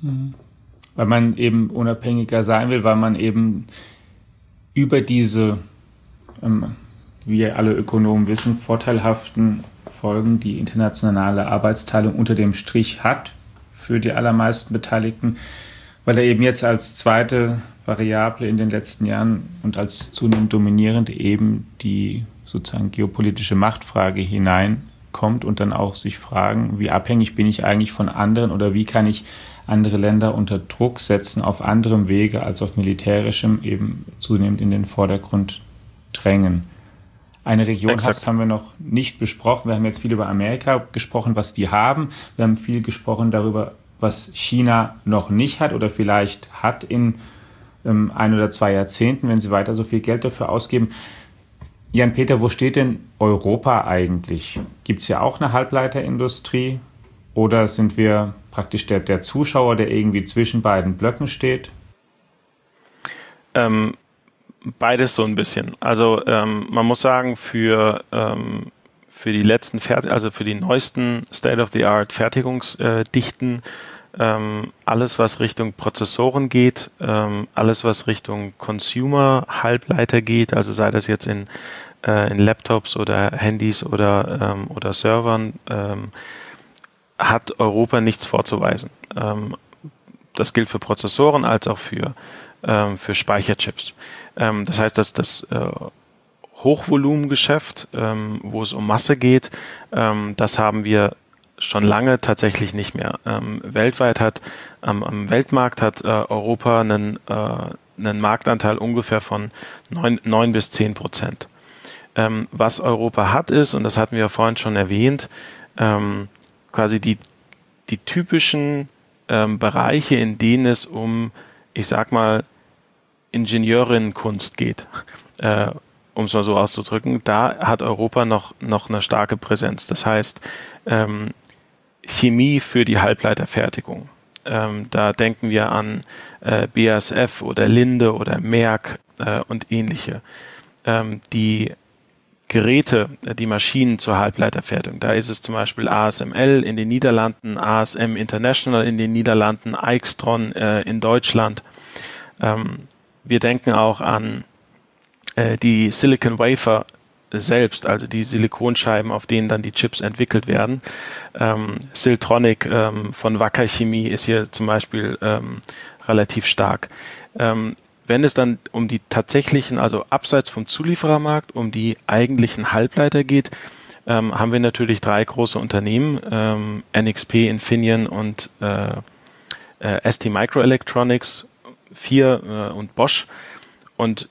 Weil man eben unabhängiger sein will, weil man eben über diese, ähm, wie alle Ökonomen wissen, vorteilhaften Folgen, die internationale Arbeitsteilung unter dem Strich hat für die allermeisten Beteiligten, weil er eben jetzt als zweite Variable in den letzten Jahren und als zunehmend dominierend eben die sozusagen geopolitische Machtfrage hineinkommt und dann auch sich fragen, wie abhängig bin ich eigentlich von anderen oder wie kann ich andere Länder unter Druck setzen auf anderem Wege als auf militärischem eben zunehmend in den Vordergrund drängen. Eine Region hast, haben wir noch nicht besprochen. Wir haben jetzt viel über Amerika gesprochen, was die haben. Wir haben viel gesprochen darüber, was China noch nicht hat oder vielleicht hat in ähm, ein oder zwei Jahrzehnten, wenn sie weiter so viel Geld dafür ausgeben. Jan-Peter, wo steht denn Europa eigentlich? Gibt es ja auch eine Halbleiterindustrie oder sind wir praktisch der, der Zuschauer, der irgendwie zwischen beiden Blöcken steht? Ähm, beides so ein bisschen. Also ähm, man muss sagen, für, ähm, für die letzten, Fert- also für die neuesten State-of-the-Art Fertigungsdichten, ähm, alles was Richtung Prozessoren geht, ähm, alles was Richtung Consumer-Halbleiter geht, also sei das jetzt in, äh, in Laptops oder Handys oder, ähm, oder Servern, ähm, hat Europa nichts vorzuweisen. Ähm, das gilt für Prozessoren als auch für, ähm, für Speicherchips. Ähm, das heißt, dass das äh, Hochvolumengeschäft, ähm, wo es um Masse geht, ähm, das haben wir schon lange tatsächlich nicht mehr. Ähm, weltweit hat, ähm, am Weltmarkt hat äh, Europa einen, äh, einen Marktanteil ungefähr von neun bis zehn Prozent. Ähm, was Europa hat ist, und das hatten wir ja vorhin schon erwähnt, ähm, quasi die, die typischen ähm, Bereiche, in denen es um, ich sag mal, Ingenieurinnenkunst geht, äh, um es mal so auszudrücken, da hat Europa noch, noch eine starke Präsenz. Das heißt, ähm, Chemie für die Halbleiterfertigung. Ähm, da denken wir an äh, B A S F oder Linde oder Merck äh, und ähnliche. Ähm, die Geräte, die Maschinen zur Halbleiterfertigung. Da ist es zum Beispiel A S M L in den Niederlanden, A S M International in den Niederlanden, Aixtron äh, in Deutschland. Ähm, wir denken auch an äh, die Silicon Wafer selbst, also die Silikonscheiben, auf denen dann die Chips entwickelt werden. Ähm, Siltronic ähm, von Wacker Chemie ist hier zum Beispiel ähm, relativ stark. Ähm, Wenn es dann um die tatsächlichen, also abseits vom Zulieferermarkt, um die eigentlichen Halbleiter geht, ähm, haben wir natürlich drei große Unternehmen, ähm, N X P, Infineon und äh, äh, S T Microelectronics, vier äh, und Bosch. Und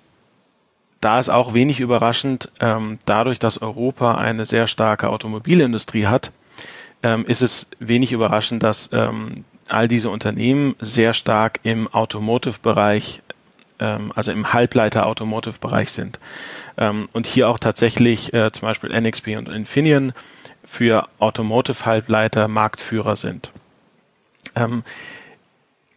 da ist auch wenig überraschend, ähm, dadurch, dass Europa eine sehr starke Automobilindustrie hat, ähm, ist es wenig überraschend, dass ähm, all diese Unternehmen sehr stark im Automotive-Bereich, also im Halbleiter-Automotive-Bereich sind. Und hier auch tatsächlich äh, zum Beispiel N X P und Infineon für Automotive-Halbleiter Marktführer sind. Ähm,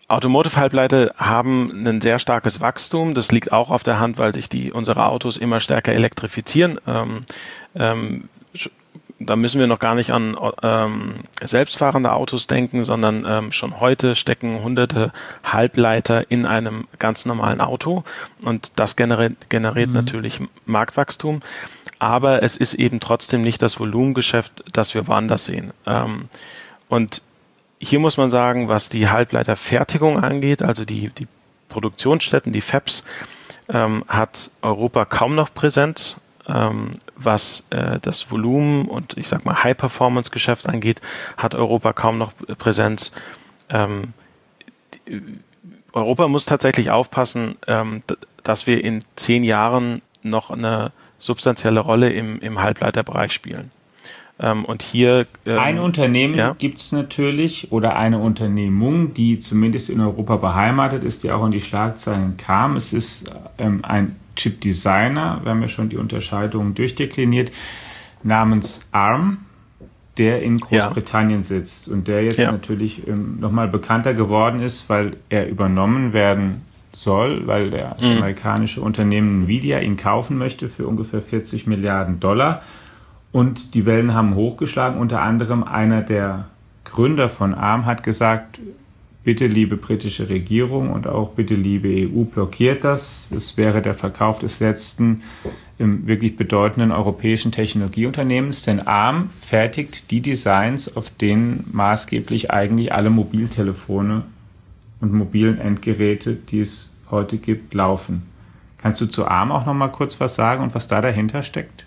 Automotive-Halbleiter haben ein sehr starkes Wachstum. Das liegt auch auf der Hand, weil sich die unsere Autos immer stärker elektrifizieren. Ähm, ähm, Da müssen wir noch gar nicht an ähm, selbstfahrende Autos denken, sondern ähm, schon heute stecken hunderte Halbleiter in einem ganz normalen Auto und das generiert, generiert mhm. natürlich Marktwachstum, aber es ist eben trotzdem nicht das Volumengeschäft, das wir woanders sehen. Ähm, und hier muss man sagen, was die Halbleiterfertigung angeht, also die, die Produktionsstätten, die Fabs, ähm, hat Europa kaum noch Präsenz. Ähm, was äh, das Volumen und ich sag mal High-Performance-Geschäft angeht, hat Europa kaum noch Präsenz. Ähm, die, Europa muss tatsächlich aufpassen, ähm, d- dass wir in zehn Jahren noch eine substanzielle Rolle im, im Halbleiterbereich spielen. Ähm, und hier ähm, ein Unternehmen ja? gibt es natürlich oder eine Unternehmung, die zumindest in Europa beheimatet ist, die auch in die Schlagzeilen kam. Es ist ähm, ein Chip-Designer, wir haben ja schon die Unterscheidungen durchdekliniert, namens Arm, der in Großbritannien ja. sitzt und der jetzt ja. natürlich ähm, nochmal bekannter geworden ist, weil er übernommen werden soll, weil das mhm. amerikanische Unternehmen Nvidia ihn kaufen möchte für ungefähr vierzig Milliarden Dollar. Und die Wellen haben hochgeschlagen. Unter anderem einer der Gründer von Arm hat gesagt, bitte liebe britische Regierung und auch bitte liebe E U, blockiert das. Es wäre der Verkauf des letzten ähm, wirklich bedeutenden europäischen Technologieunternehmens, denn Arm fertigt die Designs, auf denen maßgeblich eigentlich alle Mobiltelefone und mobilen Endgeräte, die es heute gibt, laufen. Kannst du zu Arm auch noch mal kurz was sagen und was da dahinter steckt?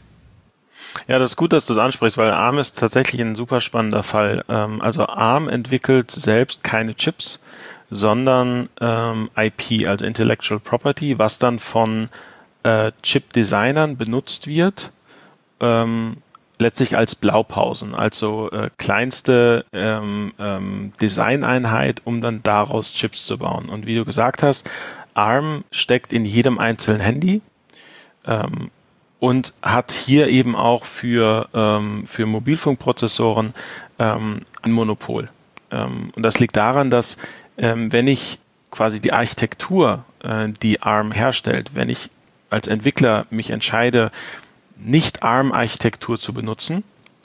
Ja, das ist gut, dass du es ansprichst, weil Arm ist tatsächlich ein super spannender Fall. Ähm, also Arm entwickelt selbst keine Chips, sondern ähm, I P, also Intellectual Property, was dann von äh, Chip-Designern benutzt wird, ähm, letztlich als Blaupausen, also äh, kleinste ähm, ähm, Designeinheit, um dann daraus Chips zu bauen. Und wie du gesagt hast, Arm steckt in jedem einzelnen Handy, ähm, und hat hier eben auch für, ähm, für Mobilfunkprozessoren ähm, ein Monopol. Ähm, und das liegt daran, dass ähm, wenn ich quasi die Architektur, äh, die Arm herstellt, wenn ich als Entwickler mich entscheide, nicht Arm-Architektur zu benutzen,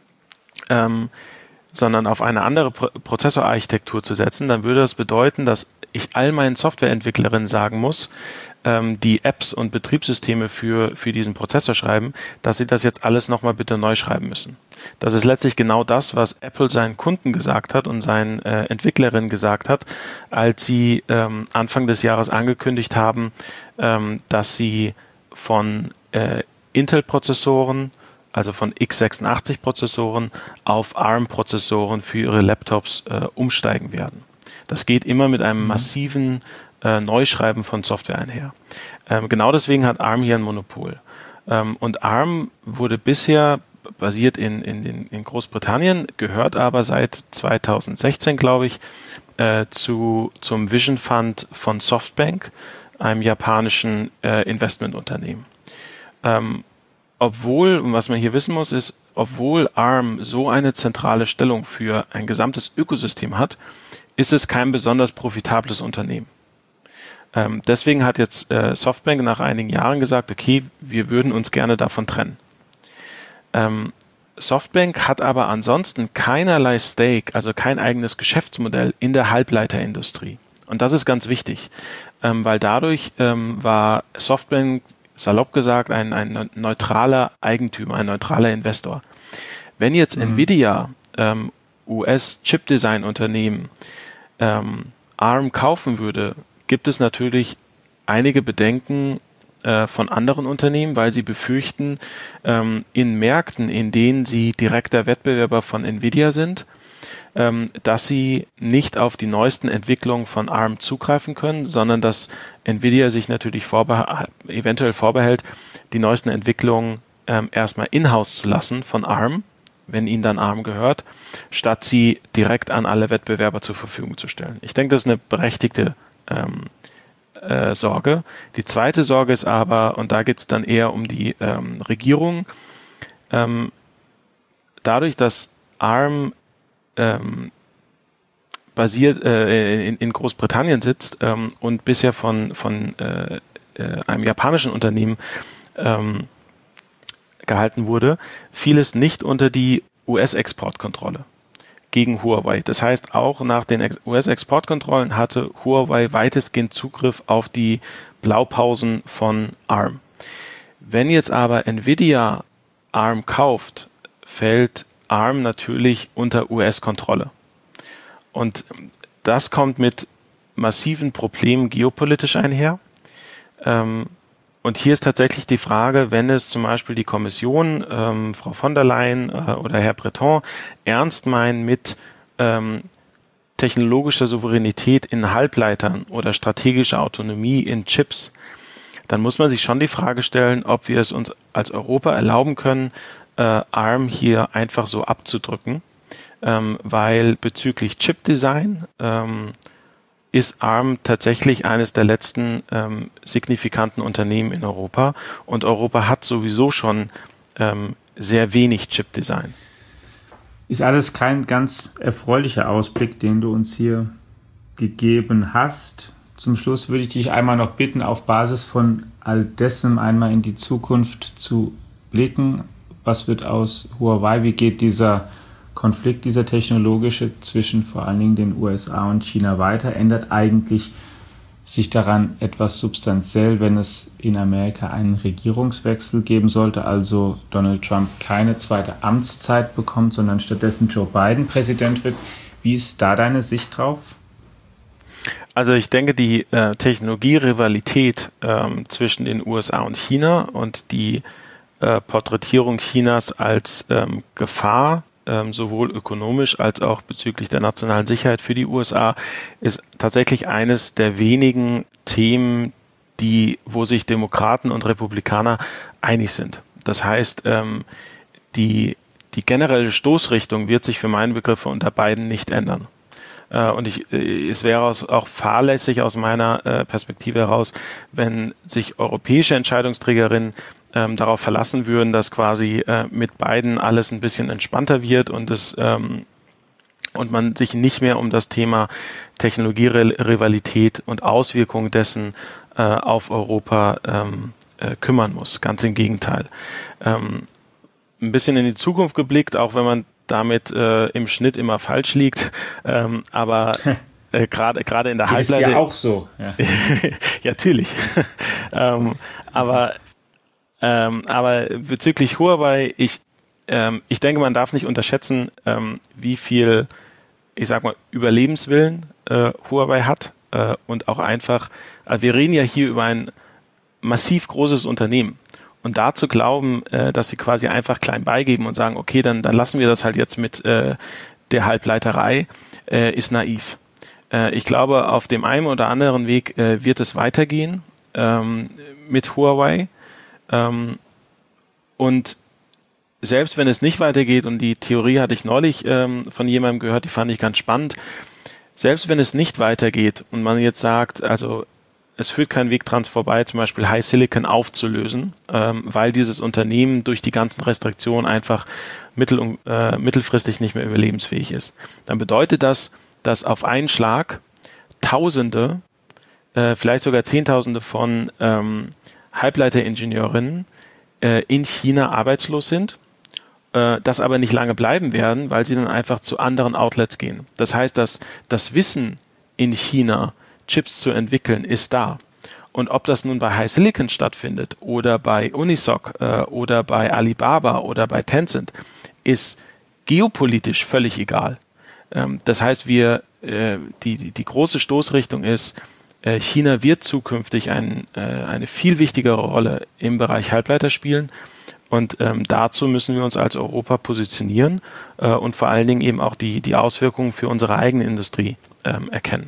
ähm, sondern auf eine andere Pro- Prozessorarchitektur zu setzen, dann würde das bedeuten, dass ich all meinen Softwareentwicklerinnen sagen muss, ähm, die Apps und Betriebssysteme für, für diesen Prozessor schreiben, dass sie das jetzt alles nochmal bitte neu schreiben müssen. Das ist letztlich genau das, was Apple seinen Kunden gesagt hat und seinen äh, Entwicklerinnen gesagt hat, als sie ähm, Anfang des Jahres angekündigt haben, ähm, dass sie von äh, Intel-Prozessoren, also von x sechsundachtzig-Prozessoren auf Arm-Prozessoren für ihre Laptops äh, umsteigen werden. Das geht immer mit einem massiven äh, Neuschreiben von Software einher. Ähm, genau deswegen hat Arm hier ein Monopol. Ähm, und Arm wurde bisher basiert in, in, in, in Großbritannien, gehört aber seit zweitausendsechzehn, glaube ich, äh, zu, zum Vision Fund von Softbank, einem japanischen äh, Investmentunternehmen. Ähm, obwohl, und was man hier wissen muss, ist, obwohl Arm so eine zentrale Stellung für ein gesamtes Ökosystem hat, ist es kein besonders profitables Unternehmen. Ähm, deswegen hat jetzt äh, Softbank nach einigen Jahren gesagt, okay, wir würden uns gerne davon trennen. Ähm, Softbank hat aber ansonsten keinerlei Stake, also kein eigenes Geschäftsmodell in der Halbleiterindustrie. Und das ist ganz wichtig, ähm, weil dadurch ähm, war Softbank, salopp gesagt, ein, ein neutraler Eigentümer, ein neutraler Investor. Wenn jetzt mhm. Nvidia, ähm, U S-Chip-Design-Unternehmen, ähm, Arm kaufen würde, gibt es natürlich einige Bedenken äh, von anderen Unternehmen, weil sie befürchten, ähm, in Märkten, in denen sie direkter Wettbewerber von Nvidia sind, ähm, dass sie nicht auf die neuesten Entwicklungen von Arm zugreifen können, sondern dass Nvidia sich natürlich vorbeha- eventuell vorbehält, die neuesten Entwicklungen ähm, erstmal in-house zu lassen von Arm, wenn ihnen dann Arm gehört, statt sie direkt an alle Wettbewerber zur Verfügung zu stellen. Ich denke, das ist eine berechtigte ähm, äh, Sorge. Die zweite Sorge ist aber, und da geht es dann eher um die ähm, Regierung, ähm, dadurch, dass Arm ähm, basiert äh, in, in Großbritannien sitzt ähm, und bisher von, von äh, äh, einem japanischen Unternehmen ähm, gehalten wurde, fiel es nicht unter die U S-Exportkontrolle gegen Huawei. Das heißt, auch nach den U S-Exportkontrollen hatte Huawei weitestgehend Zugriff auf die Blaupausen von ARM. Wenn jetzt aber Nvidia ARM kauft, fällt ARM natürlich unter U S-Kontrolle. Und das kommt mit massiven Problemen geopolitisch einher. Ähm, und hier ist tatsächlich die Frage, wenn es zum Beispiel die Kommission, ähm, Frau von der Leyen äh, oder Herr Breton ernst meinen mit ähm, technologischer Souveränität in Halbleitern oder strategischer Autonomie in Chips, dann muss man sich schon die Frage stellen, ob wir es uns als Europa erlauben können, äh, ARM hier einfach so abzudrücken. Ähm, weil bezüglich Chipdesign ähm, ist ARM tatsächlich eines der letzten ähm, signifikanten Unternehmen in Europa und Europa hat sowieso schon ähm, sehr wenig Chipdesign. Ist alles kein ganz erfreulicher Ausblick, den du uns hier gegeben hast. Zum Schluss würde ich dich einmal noch bitten, auf Basis von all dessen einmal in die Zukunft zu blicken. Was wird aus Huawei? Wie geht dieser Konflikt, dieser technologische zwischen vor allen Dingen den U S A und China weiter? Ändert eigentlich sich daran etwas substanziell, wenn es in Amerika einen Regierungswechsel geben sollte, also Donald Trump keine zweite Amtszeit bekommt, sondern stattdessen Joe Biden Präsident wird? Wie ist da deine Sicht drauf? Also ich denke, die äh, Technologierivalität ähm, zwischen den U S A und China und die äh, Porträtierung Chinas als ähm, Gefahr, Ähm, sowohl ökonomisch als auch bezüglich der nationalen Sicherheit für die U S A, ist tatsächlich eines der wenigen Themen, die, wo sich Demokraten und Republikaner einig sind. Das heißt, ähm, die, die generelle Stoßrichtung wird sich für meine Begriffe unter Biden nicht ändern. Äh, und ich, äh, es wäre aus, auch fahrlässig aus meiner äh, Perspektive heraus, wenn sich europäische Entscheidungsträgerinnen Ähm, darauf verlassen würden, dass quasi äh, mit beiden alles ein bisschen entspannter wird und es ähm, und man sich nicht mehr um das Thema Technologierivalität und Auswirkungen dessen äh, auf Europa ähm, äh, kümmern muss. Ganz im Gegenteil. Ähm, ein bisschen in die Zukunft geblickt, auch wenn man damit äh, im Schnitt immer falsch liegt, ähm, aber äh, gerade gerade in der Halbleiter... Das ist ja auch so. Ja, ja natürlich. ähm, aber Ähm, aber bezüglich Huawei, ich, ähm, ich denke, man darf nicht unterschätzen, ähm, wie viel, ich sag mal, Überlebenswillen äh, Huawei hat äh, und auch einfach, äh, wir reden ja hier über ein massiv großes Unternehmen und da zu glauben, äh, dass sie quasi einfach klein beigeben und sagen, okay, dann, dann lassen wir das halt jetzt mit äh, der Halbleiterei, äh, ist naiv. Äh, ich glaube, auf dem einen oder anderen Weg äh, wird es weitergehen ähm, mit Huawei. Ähm, und selbst wenn es nicht weitergeht, und die Theorie hatte ich neulich ähm, von jemandem gehört, die fand ich ganz spannend, selbst wenn es nicht weitergeht und man jetzt sagt, also es führt kein Weg dran vorbei, zum Beispiel High Silicon aufzulösen, ähm, weil dieses Unternehmen durch die ganzen Restriktionen einfach mittel- äh, mittelfristig nicht mehr überlebensfähig ist, dann bedeutet das, dass auf einen Schlag Tausende, äh, vielleicht sogar Zehntausende von ähm, Halbleiteringenieurinnen äh, in China arbeitslos sind, äh, das aber nicht lange bleiben werden, weil sie dann einfach zu anderen Outlets gehen. Das heißt, dass das Wissen in China, Chips zu entwickeln, ist da. Und ob das nun bei High Silicon stattfindet oder bei Unisoc äh, oder bei Alibaba oder bei Tencent, ist geopolitisch völlig egal. Ähm, das heißt, wir, äh, die, die, die große Stoßrichtung ist, China wird zukünftig ein, äh, eine viel wichtigere Rolle im Bereich Halbleiter spielen und ähm, dazu müssen wir uns als Europa positionieren äh, und vor allen Dingen eben auch die, die Auswirkungen für unsere eigene Industrie ähm, erkennen.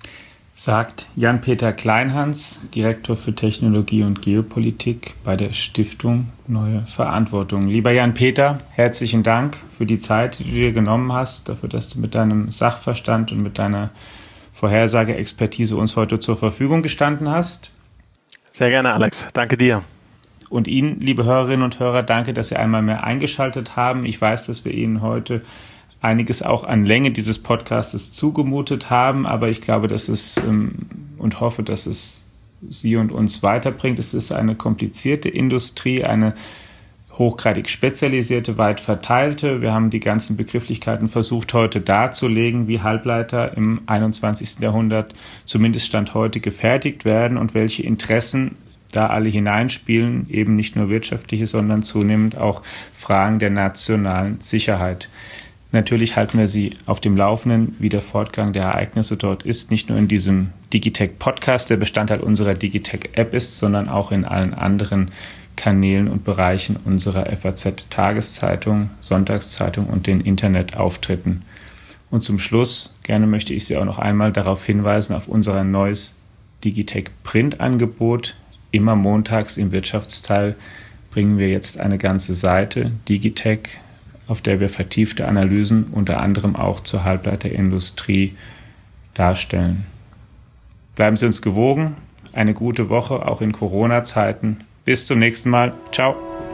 Sagt Jan-Peter Kleinhans, Direktor für Technologie und Geopolitik bei der Stiftung Neue Verantwortung. Lieber Jan-Peter, herzlichen Dank für die Zeit, die du dir genommen hast, dafür, dass du mit deinem Sachverstand und mit deiner Vorhersage-Expertise uns heute zur Verfügung gestanden hast. Sehr gerne, Alex. Danke dir. Und Ihnen, liebe Hörerinnen und Hörer, danke, dass Sie einmal mehr eingeschaltet haben. Ich weiß, dass wir Ihnen heute einiges auch an Länge dieses Podcastes zugemutet haben, aber ich glaube, dass es ähm, und hoffe, dass es Sie und uns weiterbringt. Es ist eine komplizierte Industrie, eine hochgradig spezialisierte, weit verteilte. Wir haben die ganzen Begrifflichkeiten versucht heute darzulegen, wie Halbleiter im einundzwanzigsten Jahrhundert zumindest Stand heute gefertigt werden und welche Interessen da alle hineinspielen, eben nicht nur wirtschaftliche, sondern zunehmend auch Fragen der nationalen Sicherheit. Natürlich halten wir Sie auf dem Laufenden, wie der Fortgang der Ereignisse dort ist, nicht nur in diesem Digitech-Podcast, der Bestandteil unserer Digitech-App ist, sondern auch in allen anderen Kanälen und Bereichen unserer F A Z-Tageszeitung, Sonntagszeitung und den Internetauftritten. Und zum Schluss gerne möchte ich Sie auch noch einmal darauf hinweisen, auf unser neues Digitech-Print-Angebot. Immer montags im Wirtschaftsteil bringen wir jetzt eine ganze Seite Digitech, auf der wir vertiefte Analysen unter anderem auch zur Halbleiterindustrie darstellen. Bleiben Sie uns gewogen. Eine gute Woche, auch in Corona-Zeiten. Bis zum nächsten Mal. Ciao.